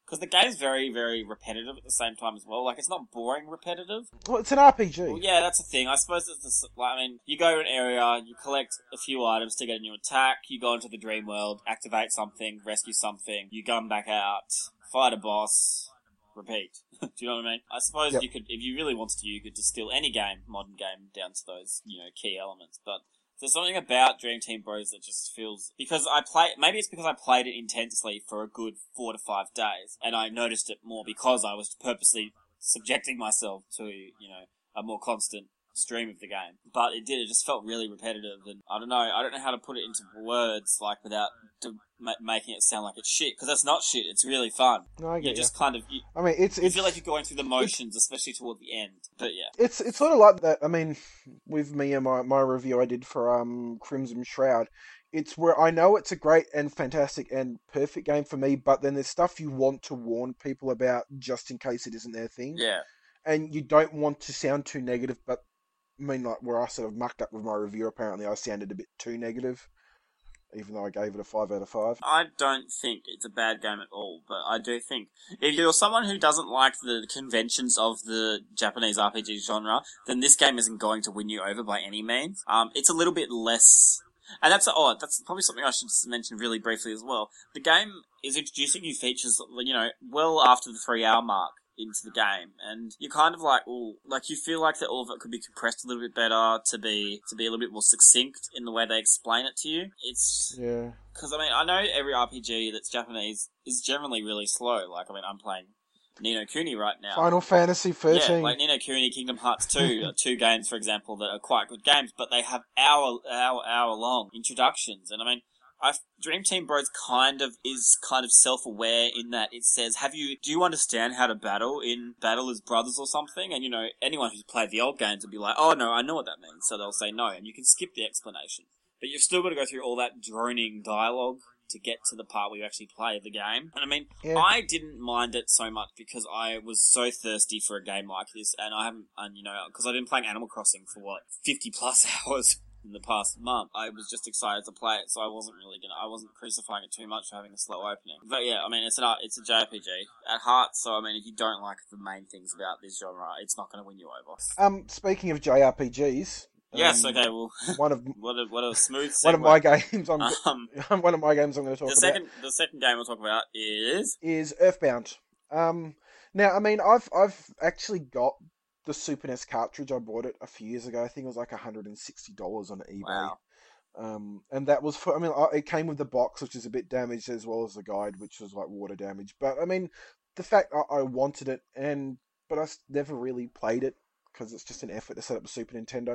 Because the game's very, very repetitive at the same time as well. Like, it's not boring repetitive. Well, it's an R P G. Well, yeah, that's the thing. I suppose it's the, like, I mean, you go to an area, you collect a few items to get a new attack, you go into the dream world, activate something, rescue something, you come back out, fight a boss, repeat. Do you know what I mean? I suppose yep. you could, if you really wanted to, you could distill any game, modern game, down to those, you know, key elements. But there's something about Dream Team Bros that just feels, because I play, maybe it's because I played it intensely for a good four to five days, and I noticed it more because I was purposely subjecting myself to, you know, a more constant stream of the game. But it did, it just felt really repetitive, and I don't know, I don't know how to put it into words, like, without to, ma- making it sound like it's shit, because that's not shit, it's really fun. No, I get you. just kind of, you, I mean, it's, you it's, feel like you're going through the motions, especially toward the end, but yeah. It's it's sort of like that, I mean, with me and my, my review I did for um Crimson Shroud, it's where I know it's a great and fantastic and perfect game for me, but then there's stuff you want to warn people about just in case it isn't their thing. Yeah. And you don't want to sound too negative, but I mean, like, where I sort of mucked up with my review, apparently I sounded a bit too negative, even though I gave it a five out of five. I don't think it's a bad game at all, but I do think if you're someone who doesn't like the conventions of the Japanese R P G genre, then this game isn't going to win you over by any means. Um, it's a little bit less... And that's, oh, that's probably something I should mention really briefly as well. The game is introducing new features, you know, well after the three hour mark into the game, and you're kind of like, oh, like you feel like that all of it could be compressed a little bit better to be to be a little bit more succinct in the way they explain it to you. It's yeah, because I mean I know every R P G that's Japanese is generally really slow. Like I mean I'm playing Ni no Kuni right now. Final Fantasy thirteen. Yeah, like Ni no Kuni, Kingdom Hearts two, are two games for example that are quite good games, but they have hour hour hour long introductions, and I mean. I Dream Team Bros kind of is kind of self-aware in that it says, have you, do you understand how to battle in Battle as Brothers or something? And, you know, anyone who's played the old games would be like, oh, no, I know what that means. So they'll say no, and you can skip the explanation. But you've still got to go through all that droning dialogue to get to the part where you actually play the game. And I mean, yeah. I didn't mind it so much because I was so thirsty for a game like this, and I haven't, and you know, because I've been playing Animal Crossing for, what, fifty plus hours in the past month. I was just excited to play it, so I wasn't really gonna, I wasn't crucifying it too much for having a slow opening. But yeah, I mean, it's an art, it's a J R P G at heart, so I mean, if you don't like the main things about this genre, it's not gonna win you over. Um, speaking of J R P Gs. Yes, um, okay, well, one of, what a, what a smooth segue. One of my games I'm, um, one of my games I'm going to talk the second, about. The second game we'll talk about is... Is Earthbound. Um, now, I mean, I've, I've actually got the Super N E S cartridge. I bought it a few years ago. I think it was like one hundred sixty dollars on eBay. Wow. Um, and that was for, I mean, it came with the box, which is a bit damaged, as well as the guide, which was like water damage. But I mean, the fact I, I wanted it, and, but I never really played it, because it's just an effort to set up a Super Nintendo.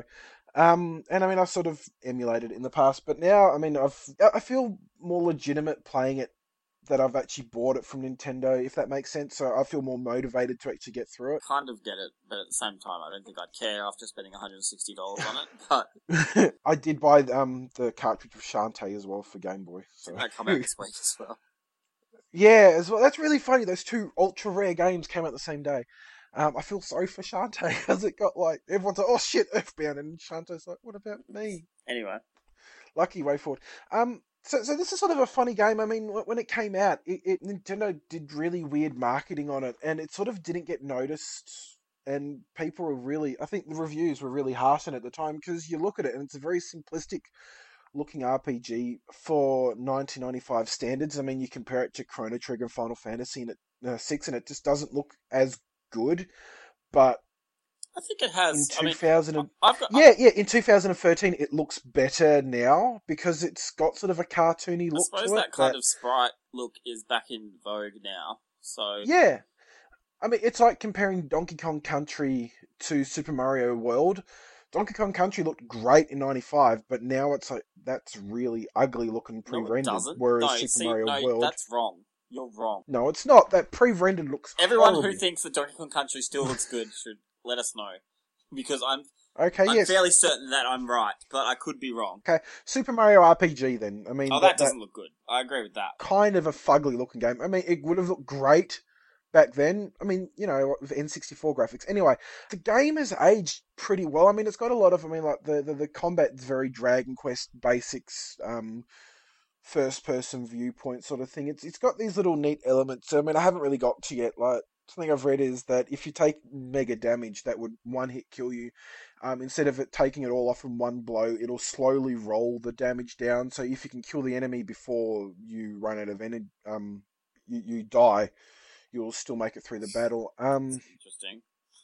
Um, and I mean, I've sort of emulated it in the past, but now, I mean, I've, I feel more legitimate playing it that I've actually bought it from Nintendo, if that makes sense. So I feel more motivated to actually get through it. Kind of get it, but at the same time, I don't think I'd care after spending one hundred sixty dollars on it. But I did buy um the cartridge with Shantae as well for Game Boy. So. Didn't that come out this week as well? Yeah, as well. That's really funny. Those two ultra rare games came out the same day. Um, I feel sorry for Shantae because it got like everyone's like, "Oh shit, Earthbound," and Shantae's like, "What about me?" Anyway, lucky way forward. Um. So, so this is sort of a funny game. I mean, when it came out, it, it Nintendo did really weird marketing on it, and it sort of didn't get noticed. And people were really, I think the reviews were really harsh on it at the time, because you look at it and it's a very simplistic looking R P G for nineteen ninety-five standards. I mean, you compare it to Chrono Trigger and Final Fantasy and it, uh, six, and it just doesn't look as good. But I think it has. In two thousand, I mean, I've got, yeah, yeah. In two thousand thirteen, it looks better now because it's got sort of a cartoony look to it. I suppose that kind of sprite look is back in vogue now. So yeah, I mean, it's like comparing Donkey Kong Country to Super Mario World. Donkey Kong Country looked great in ninety-five, but now it's like that's really ugly looking pre-rendered. No, it doesn't. Whereas no, Super see, Mario no, World, that's wrong. You're wrong. No, it's not. That pre-rendered looks. Everyone horrible. who thinks that Donkey Kong Country still looks good should let us know, because I'm okay. I'm yes. fairly certain that I'm right, but I could be wrong. Okay, Super Mario R P G then. I mean, oh, that, that doesn't that look good. I agree with that. Kind of a fugly looking game. I mean, it would have looked great back then. I mean, you know, with N sixty-four graphics. Anyway, the game has aged pretty well. I mean, it's got a lot of, I mean, like, the, the, the combat's very Dragon Quest basics, um, first person viewpoint sort of thing. It's it's got these little neat elements. I mean, I haven't really got to yet. Like something I've read is that if you take mega damage, that would one hit kill you. Um, instead of it taking it all off in one blow, it'll slowly roll the damage down. So if you can kill the enemy before you run out of energy, um, you, you die, you'll still make it through the battle. Um, Interesting.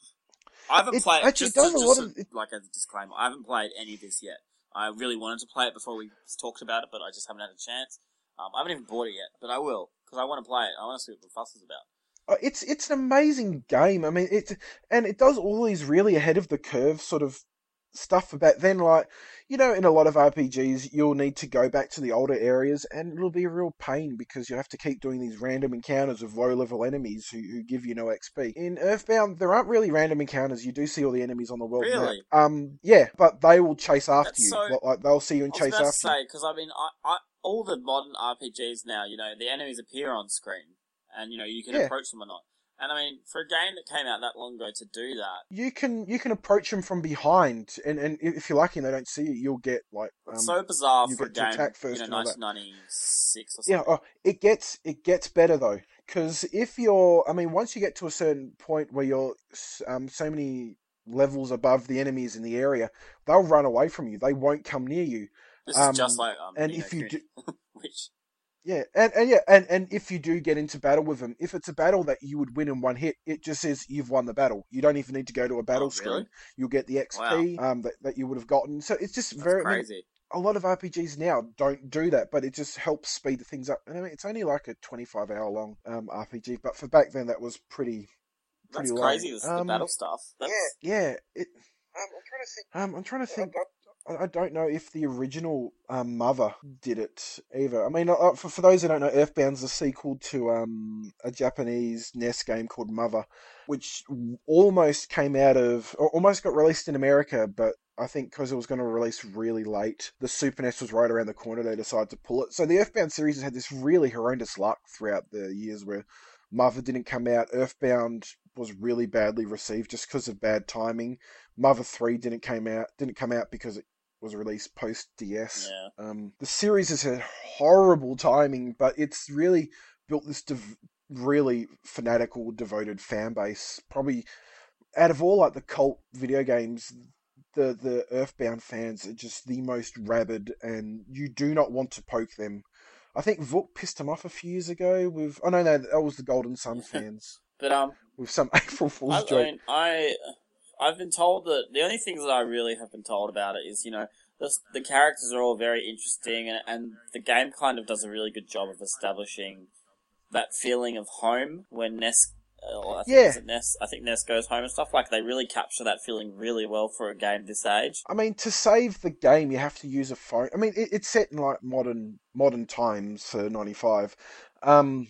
I haven't it played. actually Just, does to, a just lot of. to, like a disclaimer, I haven't played any of this yet. I really wanted to play it before we talked about it, but I just haven't had a chance. Um, I haven't even bought it yet, but I will because I want to play it. I want to see what the fuss is about. Uh, It's it's an amazing game. I mean, it and it does all these really ahead of the curve sort of stuff about then. Like, you know, in a lot of R P Gs, you'll need to go back to the older areas, and it'll be a real pain because you have to keep doing these random encounters of low level enemies who, who give you no X P. In Earthbound, there aren't really random encounters. You do see all the enemies on the world map. Really? Um, yeah, but they will chase after That's you. so- Like, like, they'll see you and I was chase about to after you. say because I mean, I, I all the modern R P Gs now, you know, the enemies appear on screen, and you know you can Yeah. approach them or not. And I mean, for a game that came out that long ago to do that, You can you can approach them from behind, and, and if you're lucky and they don't see you, you'll get like um, it's so bizarre you for a get to game, attack first you and know, all that. nineteen ninety-six or Yeah, something. oh, it gets it gets better though, because if you're, I mean, once you get to a certain point where you're s- um so many levels above the enemies in the area, they'll run away from you. They won't come near you. This Um, is just like um, and Ni no if you do, Kuni, which yeah, and, and yeah, and, and if you do get into battle with them, if it's a battle that you would win in one hit, it just says you've won the battle. You don't even need to go to a battle Oh, screen. really? You'll get the X P Wow. um that, that you would have gotten. So it's just That's very. I mean, crazy. a lot of R P Gs now don't do that, but it just helps speed the things up. And I mean, it's only like a twenty-five hour long um, R P G, but for back then that was pretty pretty That's long. crazy. This, the Um, battle stuff. That's yeah, it. Um, I'm trying to think. Um, I'm trying to think. I, I don't know if the original um, Mother did it either. I mean, uh, for for those who don't know, Earthbound's a sequel to um a Japanese N E S game called Mother, which almost came out of, or almost got released in America, but I think because it was going to release really late, the Super N E S was right around the corner. They decided to pull it. So the Earthbound series has had this really horrendous luck throughout the years where Mother didn't come out. Earthbound was really badly received just because of bad timing. Mother three didn't came out didn't come out because it was released post D S. yeah. Um, the series has had horrible timing, but it's really built this dev- really fanatical, devoted fan base. Probably out of all like the cult video games, the the Earthbound fans are just the most rabid, and you do not want to poke them. I think Vuk pissed him off a few years ago with. Oh no, no, that was the Golden Sun fans But um, with some April Fool's I, I joke. mean, I I've been told that the only things that I really have been told about it is, you know, the the characters are all very interesting, and and the game kind of does a really good job of establishing that feeling of home when Ness. Uh, I think, Yeah. is it Ness? I think Ness goes home and stuff. Like they really capture that feeling really well for a game this age. I mean, to save the game, you have to use a phone. I mean, it, it's set in like modern modern times for ninety-five, um,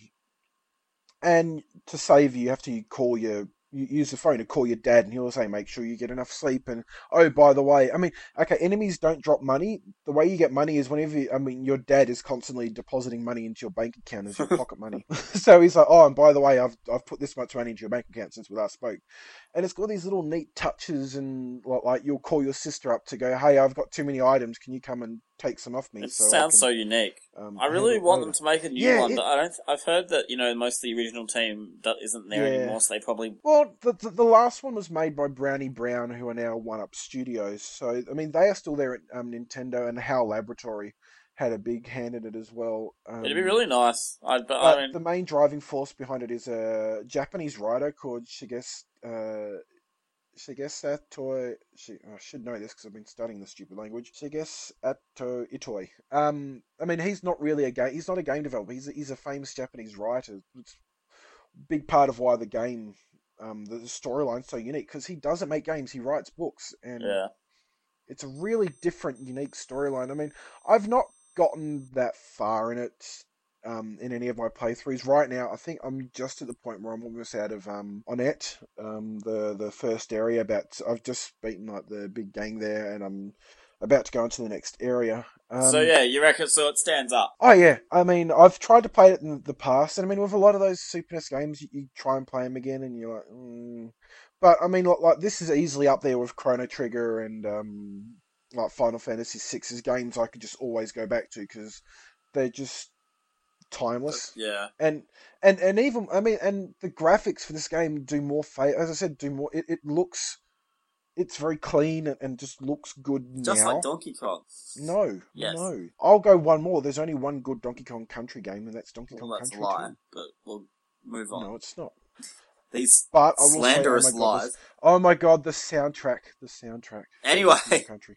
and to save you have to call your you use the phone to call your dad, and he'll say, "Make sure you get enough sleep." And oh, by the way, I mean, okay, enemies don't drop money. The way you get money is whenever you, I mean, your dad is constantly depositing money into your bank account as your pocket money. So he's like, "Oh, and by the way, I've I've put this much money into your bank account since we last spoke." And it's got these little neat touches, and like, like you'll call your sister up to go, "Hey, I've got too many items. Can you come and take some off me?" It so I sounds can, so unique. um, I really handle it want later. them to make a new Yeah, one, it- but I don't. I've heard that, you know, most of the original team that isn't there Yeah. anymore, so they probably. Well, the, the the last one was made by Brownie Brown, who are now One Up Studios. So I mean, they are still there at um, Nintendo, and HAL Laboratory had a big hand in it as well. Um, It'd be really nice. I, but, but I mean, the main driving force behind it is a Japanese writer called Shigesu uh, Shigesato. Toi. Shi I should know this because I've been studying the stupid language. Shigesato Itoi. Um, I mean, he's not really a game. He's not a game developer. He's a, he's a famous Japanese writer. It's a big part of why the game, um, the storyline's so unique because he doesn't make games. He writes books, and yeah. it's a really different, unique storyline. I mean, I've not gotten that far in it um, in any of my playthroughs. Right now, I think I'm just at the point where I'm almost out of um, Onett, um, the the first area. About I've just beaten like the big gang there, and I'm about to go into the next area. Um, So yeah, you reckon? So it stands up. Oh yeah, I mean, I've tried to play it in the past, and I mean, with a lot of those Super N E S games, you, you try and play them again, and you're like, mm. But I mean, like, like this is easily up there with Chrono Trigger and um, like Final Fantasy Six's games I could just always go back to because they're just timeless. Yeah. And and and even I mean, and the graphics for this game do more fa- as I said, do more. It, it looks, it's very clean and, and just looks good Just now. like Donkey Kong. No, Yes. no. I'll go one more. There's only one good Donkey Kong Country game, and that's Donkey Well, Kong that's a Country lie, two. but we'll move on. No, it's not. These But I will slanderous say, oh my God, lies. this- oh my God, the soundtrack, the soundtrack. Anyway. Donkey Kong Country.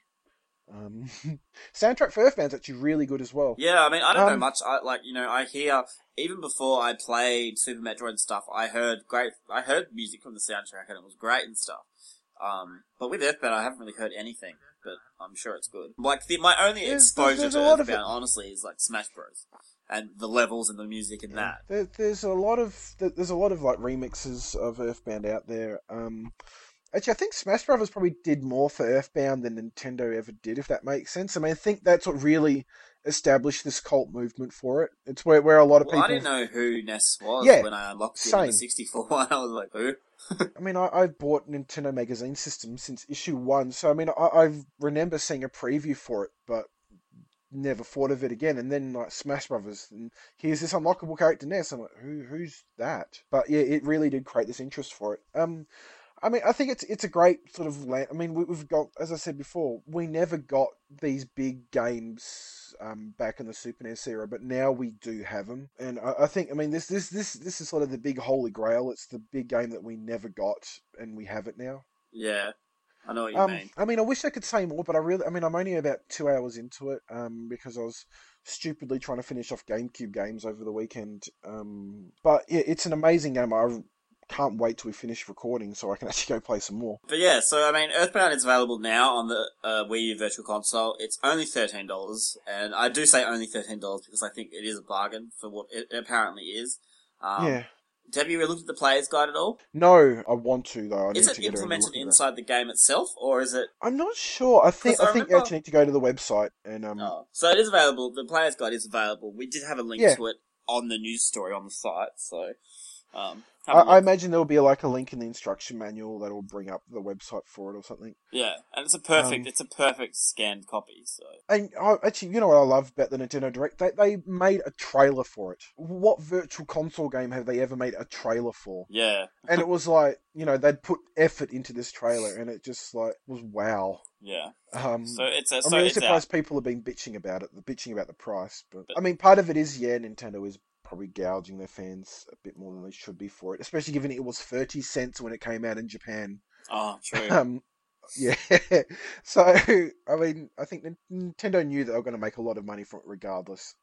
Um, soundtrack for Earthbound's actually really good as well. Yeah, I mean, I don't know Um, much. I like, you know, I hear even before I played Super Metroid and stuff. I heard great. I heard music from the soundtrack, and it was great and stuff. Um, but with Earthbound, I haven't really heard anything, but I'm sure it's good. Like, the, my only There's- exposure there's to a lot of Earthbound, it- honestly, is like Smash Bros. And the levels and the music and that. There, there's a lot of there- there's a lot of like remixes of Earthbound out there. Um, actually, I think Smash Brothers probably did more for Earthbound than Nintendo ever did, if that makes sense. I mean, I think that's what really established this cult movement for it. It's where where a lot of Well, I people. didn't know who Ness was Yeah, when I unlocked it in same. the sixty-four one. I was like, who? I mean, I, I've bought Nintendo Magazine System since issue one, so I mean, I, I remember seeing a preview for it, but never thought of it again. And then like Smash Brothers, and here's this unlockable character Ness. I'm like, who, who's that? But yeah, it really did create this interest for it. Um, I mean, I think it's it's a great sort of land. I mean, we, we've got, as I said before, we never got these big games um, back in the Super N E S era, but now we do have them. And I, I think, I mean, this this this this is sort of the big holy grail. It's the big game that we never got, and we have it now. Yeah, I know what you Um, mean. I mean, I wish I could say more, but I really, I mean, I'm only about two hours into it, um, because I was stupidly trying to finish off GameCube games over the weekend. Um, but yeah, it's an amazing game. I can't wait till we finish recording so I can actually go play some more. But yeah, so I mean, Earthbound is available now on the uh, Wii U Virtual Console. It's only thirteen dollars, and I do say only thirteen dollars because I think it is a bargain for what it apparently is. Um, yeah. Have you looked at the player's guide at all? No, I want to though. I Is need it to get around to implemented looking at that. inside the game itself, or is it? I'm not sure. I think 'Cause I I think you remember- actually need to go to the website and um. Oh, so it is available. The player's guide is available. We did have a link Yeah. to it on the news story on the site, so um, I, have a I look. imagine there'll be like a link in the instruction manual that'll bring up the website for it or something. Yeah, and it's a perfect. Um, it's a perfect scanned copy. So And oh, actually, you know what I love about the Nintendo Direct? They they made a trailer for it. What virtual console game have they ever made a trailer for? yeah, And it was like, you know, they'd put effort into this trailer, and it just like was wow. yeah. Um, So it's a, I'm so really it's out. surprised people have been bitching about it, bitching about the price. But, But- I mean, part of it is, yeah, Nintendo is probably gouging their fans a bit more than they should be for it, especially given it was thirty cents when it came out in Japan. Oh, true. Um, yeah. So, I mean, I think Nintendo knew that they were going to make a lot of money from it regardless.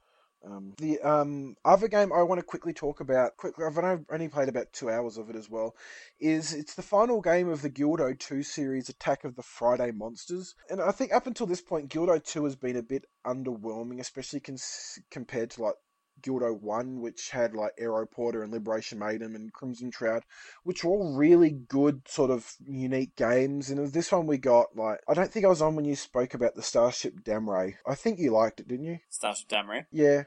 Um, the um, other game I want to quickly talk about, quickly, I've only only played about two hours of it as well, is it's the final game of the Guildo two series, Attack of the Friday Monsters. And I think up until this point, Guildo two has been a bit underwhelming, especially cons- compared to like Guildo one, which had like Aero Porter and Liberation Maiden and Crimson Shroud, which were all really good sort of unique games. And with this one we got like, I don't think I was on when you spoke about the Starship Damray. I think you liked it, didn't you? Starship Damry. Yeah.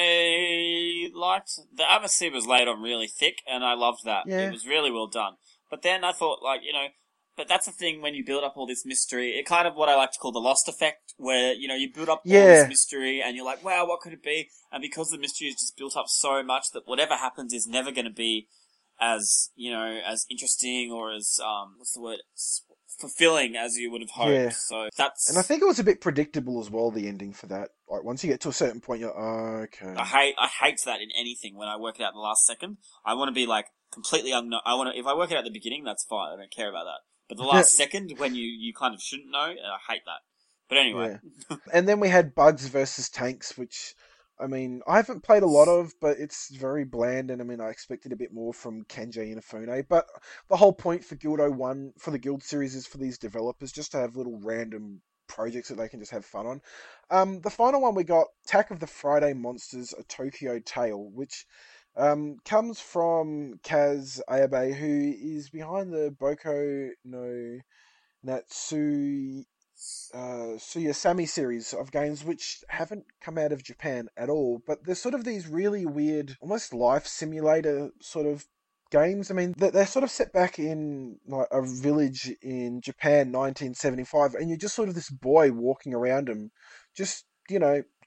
I liked the atmosphere was laid on really thick, and I loved that. Yeah. It was really well done. But then I thought, like, you know, but that's the thing when you build up all this mystery. It kind of what I like to call the Lost effect, where you know you build up all Yeah. this mystery, and you're like, wow, what could it be? And because the mystery is just built up so much that whatever happens is never going to be as you know as interesting or as um what's the word S- fulfilling as you would have hoped. Yeah. So that's And I think it was a bit predictable as well, the ending for that. Like, once you get to a certain point, you're, oh, okay. I hate I hate that in anything when I work it out in the last second. I want to be like completely unknown. I want to if I work it out at the beginning, that's fine. I don't care about that. But the last second, when you, you kind of shouldn't know, I hate that. But anyway, Yeah. And then we had Bugs versus Tanks, which, I mean, I haven't played a lot of, but it's very bland, and I mean, I expected a bit more from Kenji Inafune. But the whole point for Guildo one, for the Guild series, is for these developers just to have little random projects that they can just have fun on. Um, the final one we got, Attack of the Friday Monsters, A Tokyo Tale, which um, comes from Kaz Ayabe, who is behind the Boko no Natsu uh, Suyasami series of games which haven't come out of Japan at all, but they're sort of these really weird, almost life simulator sort of games. I mean, they're, they're sort of set back in like a village in Japan, nineteen seventy-five, and you're just sort of this boy walking around them, just, you know,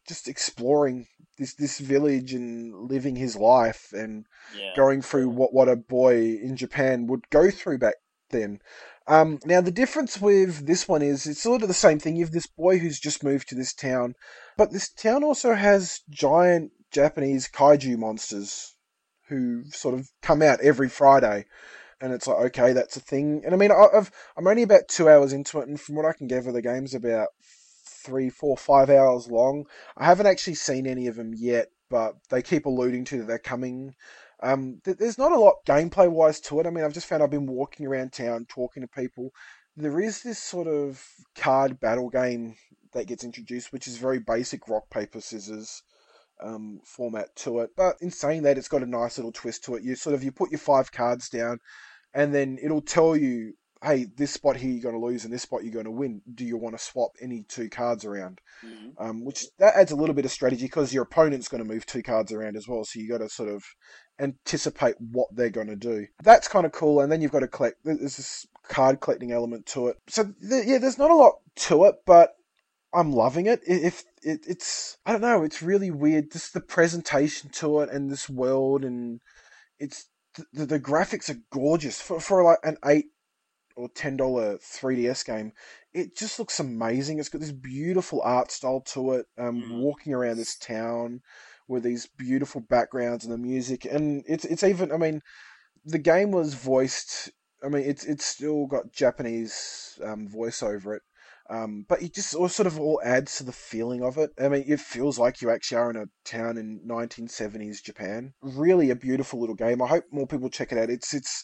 just exploring this this village and living his life and Yeah. going through what what a boy in Japan would go through back then. Um, now the difference with this one is it's sort of the same thing. You have this boy who's just moved to this town, but this town also has giant Japanese kaiju monsters who sort of come out every Friday. And it's like, okay, that's a thing. And I mean, I- I've, I'm only about two hours into it, and from what I can gather, the game's about three, four, five hours long. I haven't actually seen any of them yet, but they keep alluding to that they're coming. Um, th- there's not a lot gameplay-wise to it. I mean, I've just found I've been walking around town, talking to people. There is this sort of card battle game that gets introduced, which is very basic rock, paper, scissors um, format to it. But in saying that, it's got a nice little twist to it. You sort of, you put your five cards down, and then it'll tell you, hey, this spot here you're going to lose and this spot you're going to win. Do you want to swap any two cards around? Mm-hmm. Um, which that adds a little bit of strategy because your opponent's going to move two cards around as well. So you got to sort of anticipate what they're going to do. That's kind of cool. And then you've got to collect. There's this card collecting element to it. So th- yeah, there's not a lot to it, but I'm loving it. If it, it's, I don't know, it's really weird. Just the presentation to it and this world, and it's the, the graphics are gorgeous for for like an eight or ten dollar three D S game. It just looks amazing. It's got this beautiful art style to it. Um, Mhm. walking around this town with these beautiful backgrounds and the music, and it's it's even. I mean, the game was voiced. I mean, it's it's still got Japanese um, voice over it. Um, but it just all sort of all adds to the feeling of it. I mean, it feels like you actually are in a town in nineteen seventies Japan. Really a beautiful little game. I hope more people check it out. It's it's.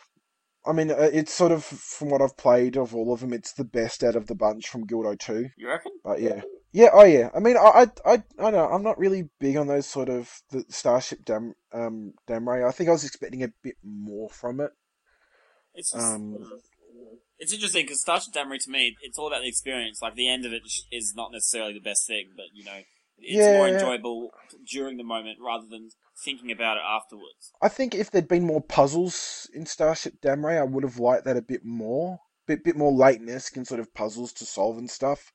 I mean, uh, it's sort of, from what I've played of all of them, it's the best out of the bunch from Guildo two. You reckon? But yeah. Yeah, oh yeah. I mean, I, I, I, I don't know, I'm not really big on those sort of, the Starship Dam, um, Damray. I think I was expecting a bit more from it. It's just, Um, it's interesting because Starship Damry to me, it's all about the experience. Like the end of it is not necessarily the best thing, but you know, it's Yeah. more enjoyable during the moment rather than thinking about it afterwards. I think if there'd been more puzzles in Starship Damray, I would have liked that a bit more. Bit, bit more Layton-esque and sort of puzzles to solve and stuff.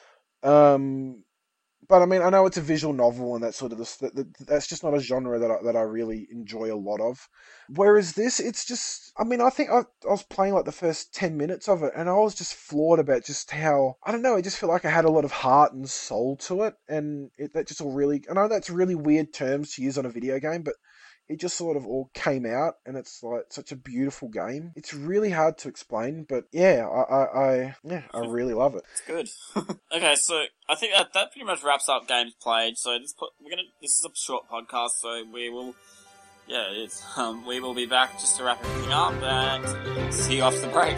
Um, but I mean, I know it's a visual novel and that sort of this. That, that, that's just not a genre that I, that I really enjoy a lot of. Whereas this, it's just. I mean, I think I, I was playing like the first ten minutes of it, and I was just floored about just how I don't know. I just feel like I had a lot of heart and soul to it, and it, that just all really. I know that's really weird terms to use on a video game, but it just sort of all came out, and it's like such a beautiful game. It's really hard to explain, but yeah, I, I, I yeah, I really love it. It's good. Okay, so I think that that pretty much wraps up games played. So this po- we're gonna this is a short podcast, so we will yeah it is. Um, we will be back just to wrap everything up and see you after the break.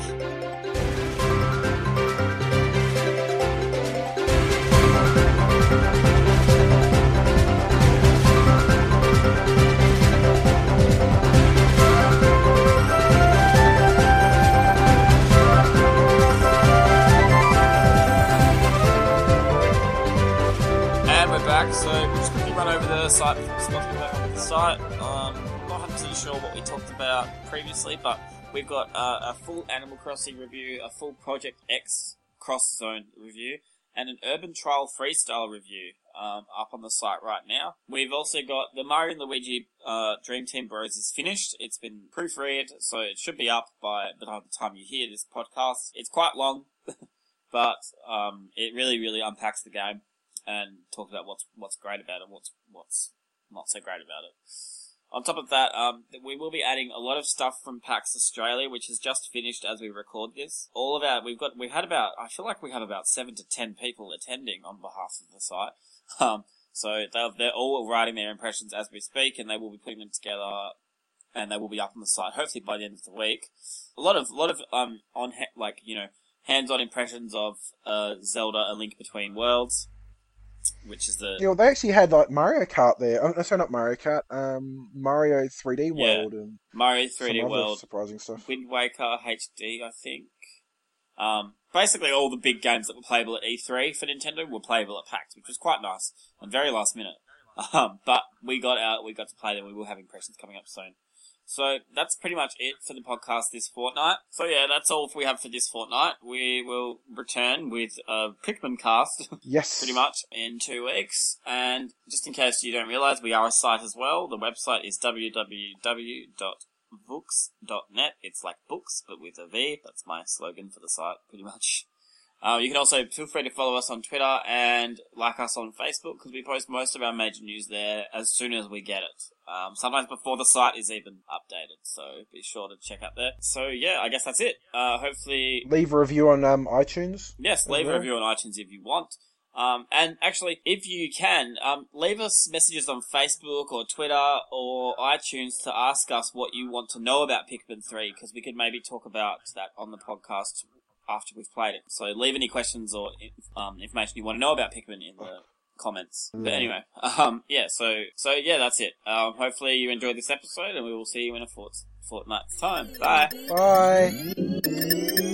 Back, so we'll just quickly run over the site before we start back over the site. Um, I'm not one hundred percent sure what we talked about previously, but we've got uh, a full Animal Crossing review, a full Project X Cross Zone review, and an Urban Trial Freestyle review um, up on the site right now. We've also got the Mario and Luigi uh, Dream Team Bros is finished. It's been proofread, so it should be up by the time you hear this podcast. It's quite long, but um, it really, really unpacks the game and talk about what's what's great about it, what's what's not so great about it. On top of that, um, we will be adding a lot of stuff from PAX Australia, which has just finished as we record this. All of our, we've got, we've had about, I feel like we have about seven to ten people attending on behalf of the site. Um, so they're, they're all writing their impressions as we speak, and they will be putting them together, and they will be up on the site hopefully by the end of the week. A lot of, a lot of um on ha- like you know hands-on impressions of uh Zelda: A Link Between Worlds. Which is the... You know, they actually had, like, Mario Kart there. Oh, sorry, not Mario Kart. Um, Mario three D World. Yeah. And Mario three D some other World. surprising stuff. Wind Waker H D, I think. Um, basically all the big games that were playable at E three for Nintendo were playable at PAX, which was quite nice. And very last minute. Um, but we got out, we got to play them. We will have impressions coming up soon. So that's pretty much it for the podcast this fortnight. So yeah, that's all we have for this fortnight. We will return with a Pikmin cast. Yes. Pretty much in two weeks. And just in case you don't realise, we are a site as well. The website is w w w dot vooks dot net. It's like books, but with a V. That's my slogan for the site, pretty much. Uh, you can also feel free to follow us on Twitter and like us on Facebook, because we post most of our major news there as soon as we get it. Um, sometimes before the site is even updated, so be sure to check out there. So yeah, I guess that's it. Uh, hopefully... Leave a review on um, iTunes. Yes, leave well. a review on iTunes if you want. Um, and actually, if you can, um, leave us messages on Facebook or Twitter or iTunes to ask us what you want to know about Pikmin three, because we could maybe talk about that on the podcast after we've played it. So leave any questions or um, information you want to know about Pikmin in the comments. Mm. But anyway, um, yeah, so so yeah, that's it. Um, hopefully you enjoyed this episode, and we will see you in a fort- fortnight's time. Bye! Bye!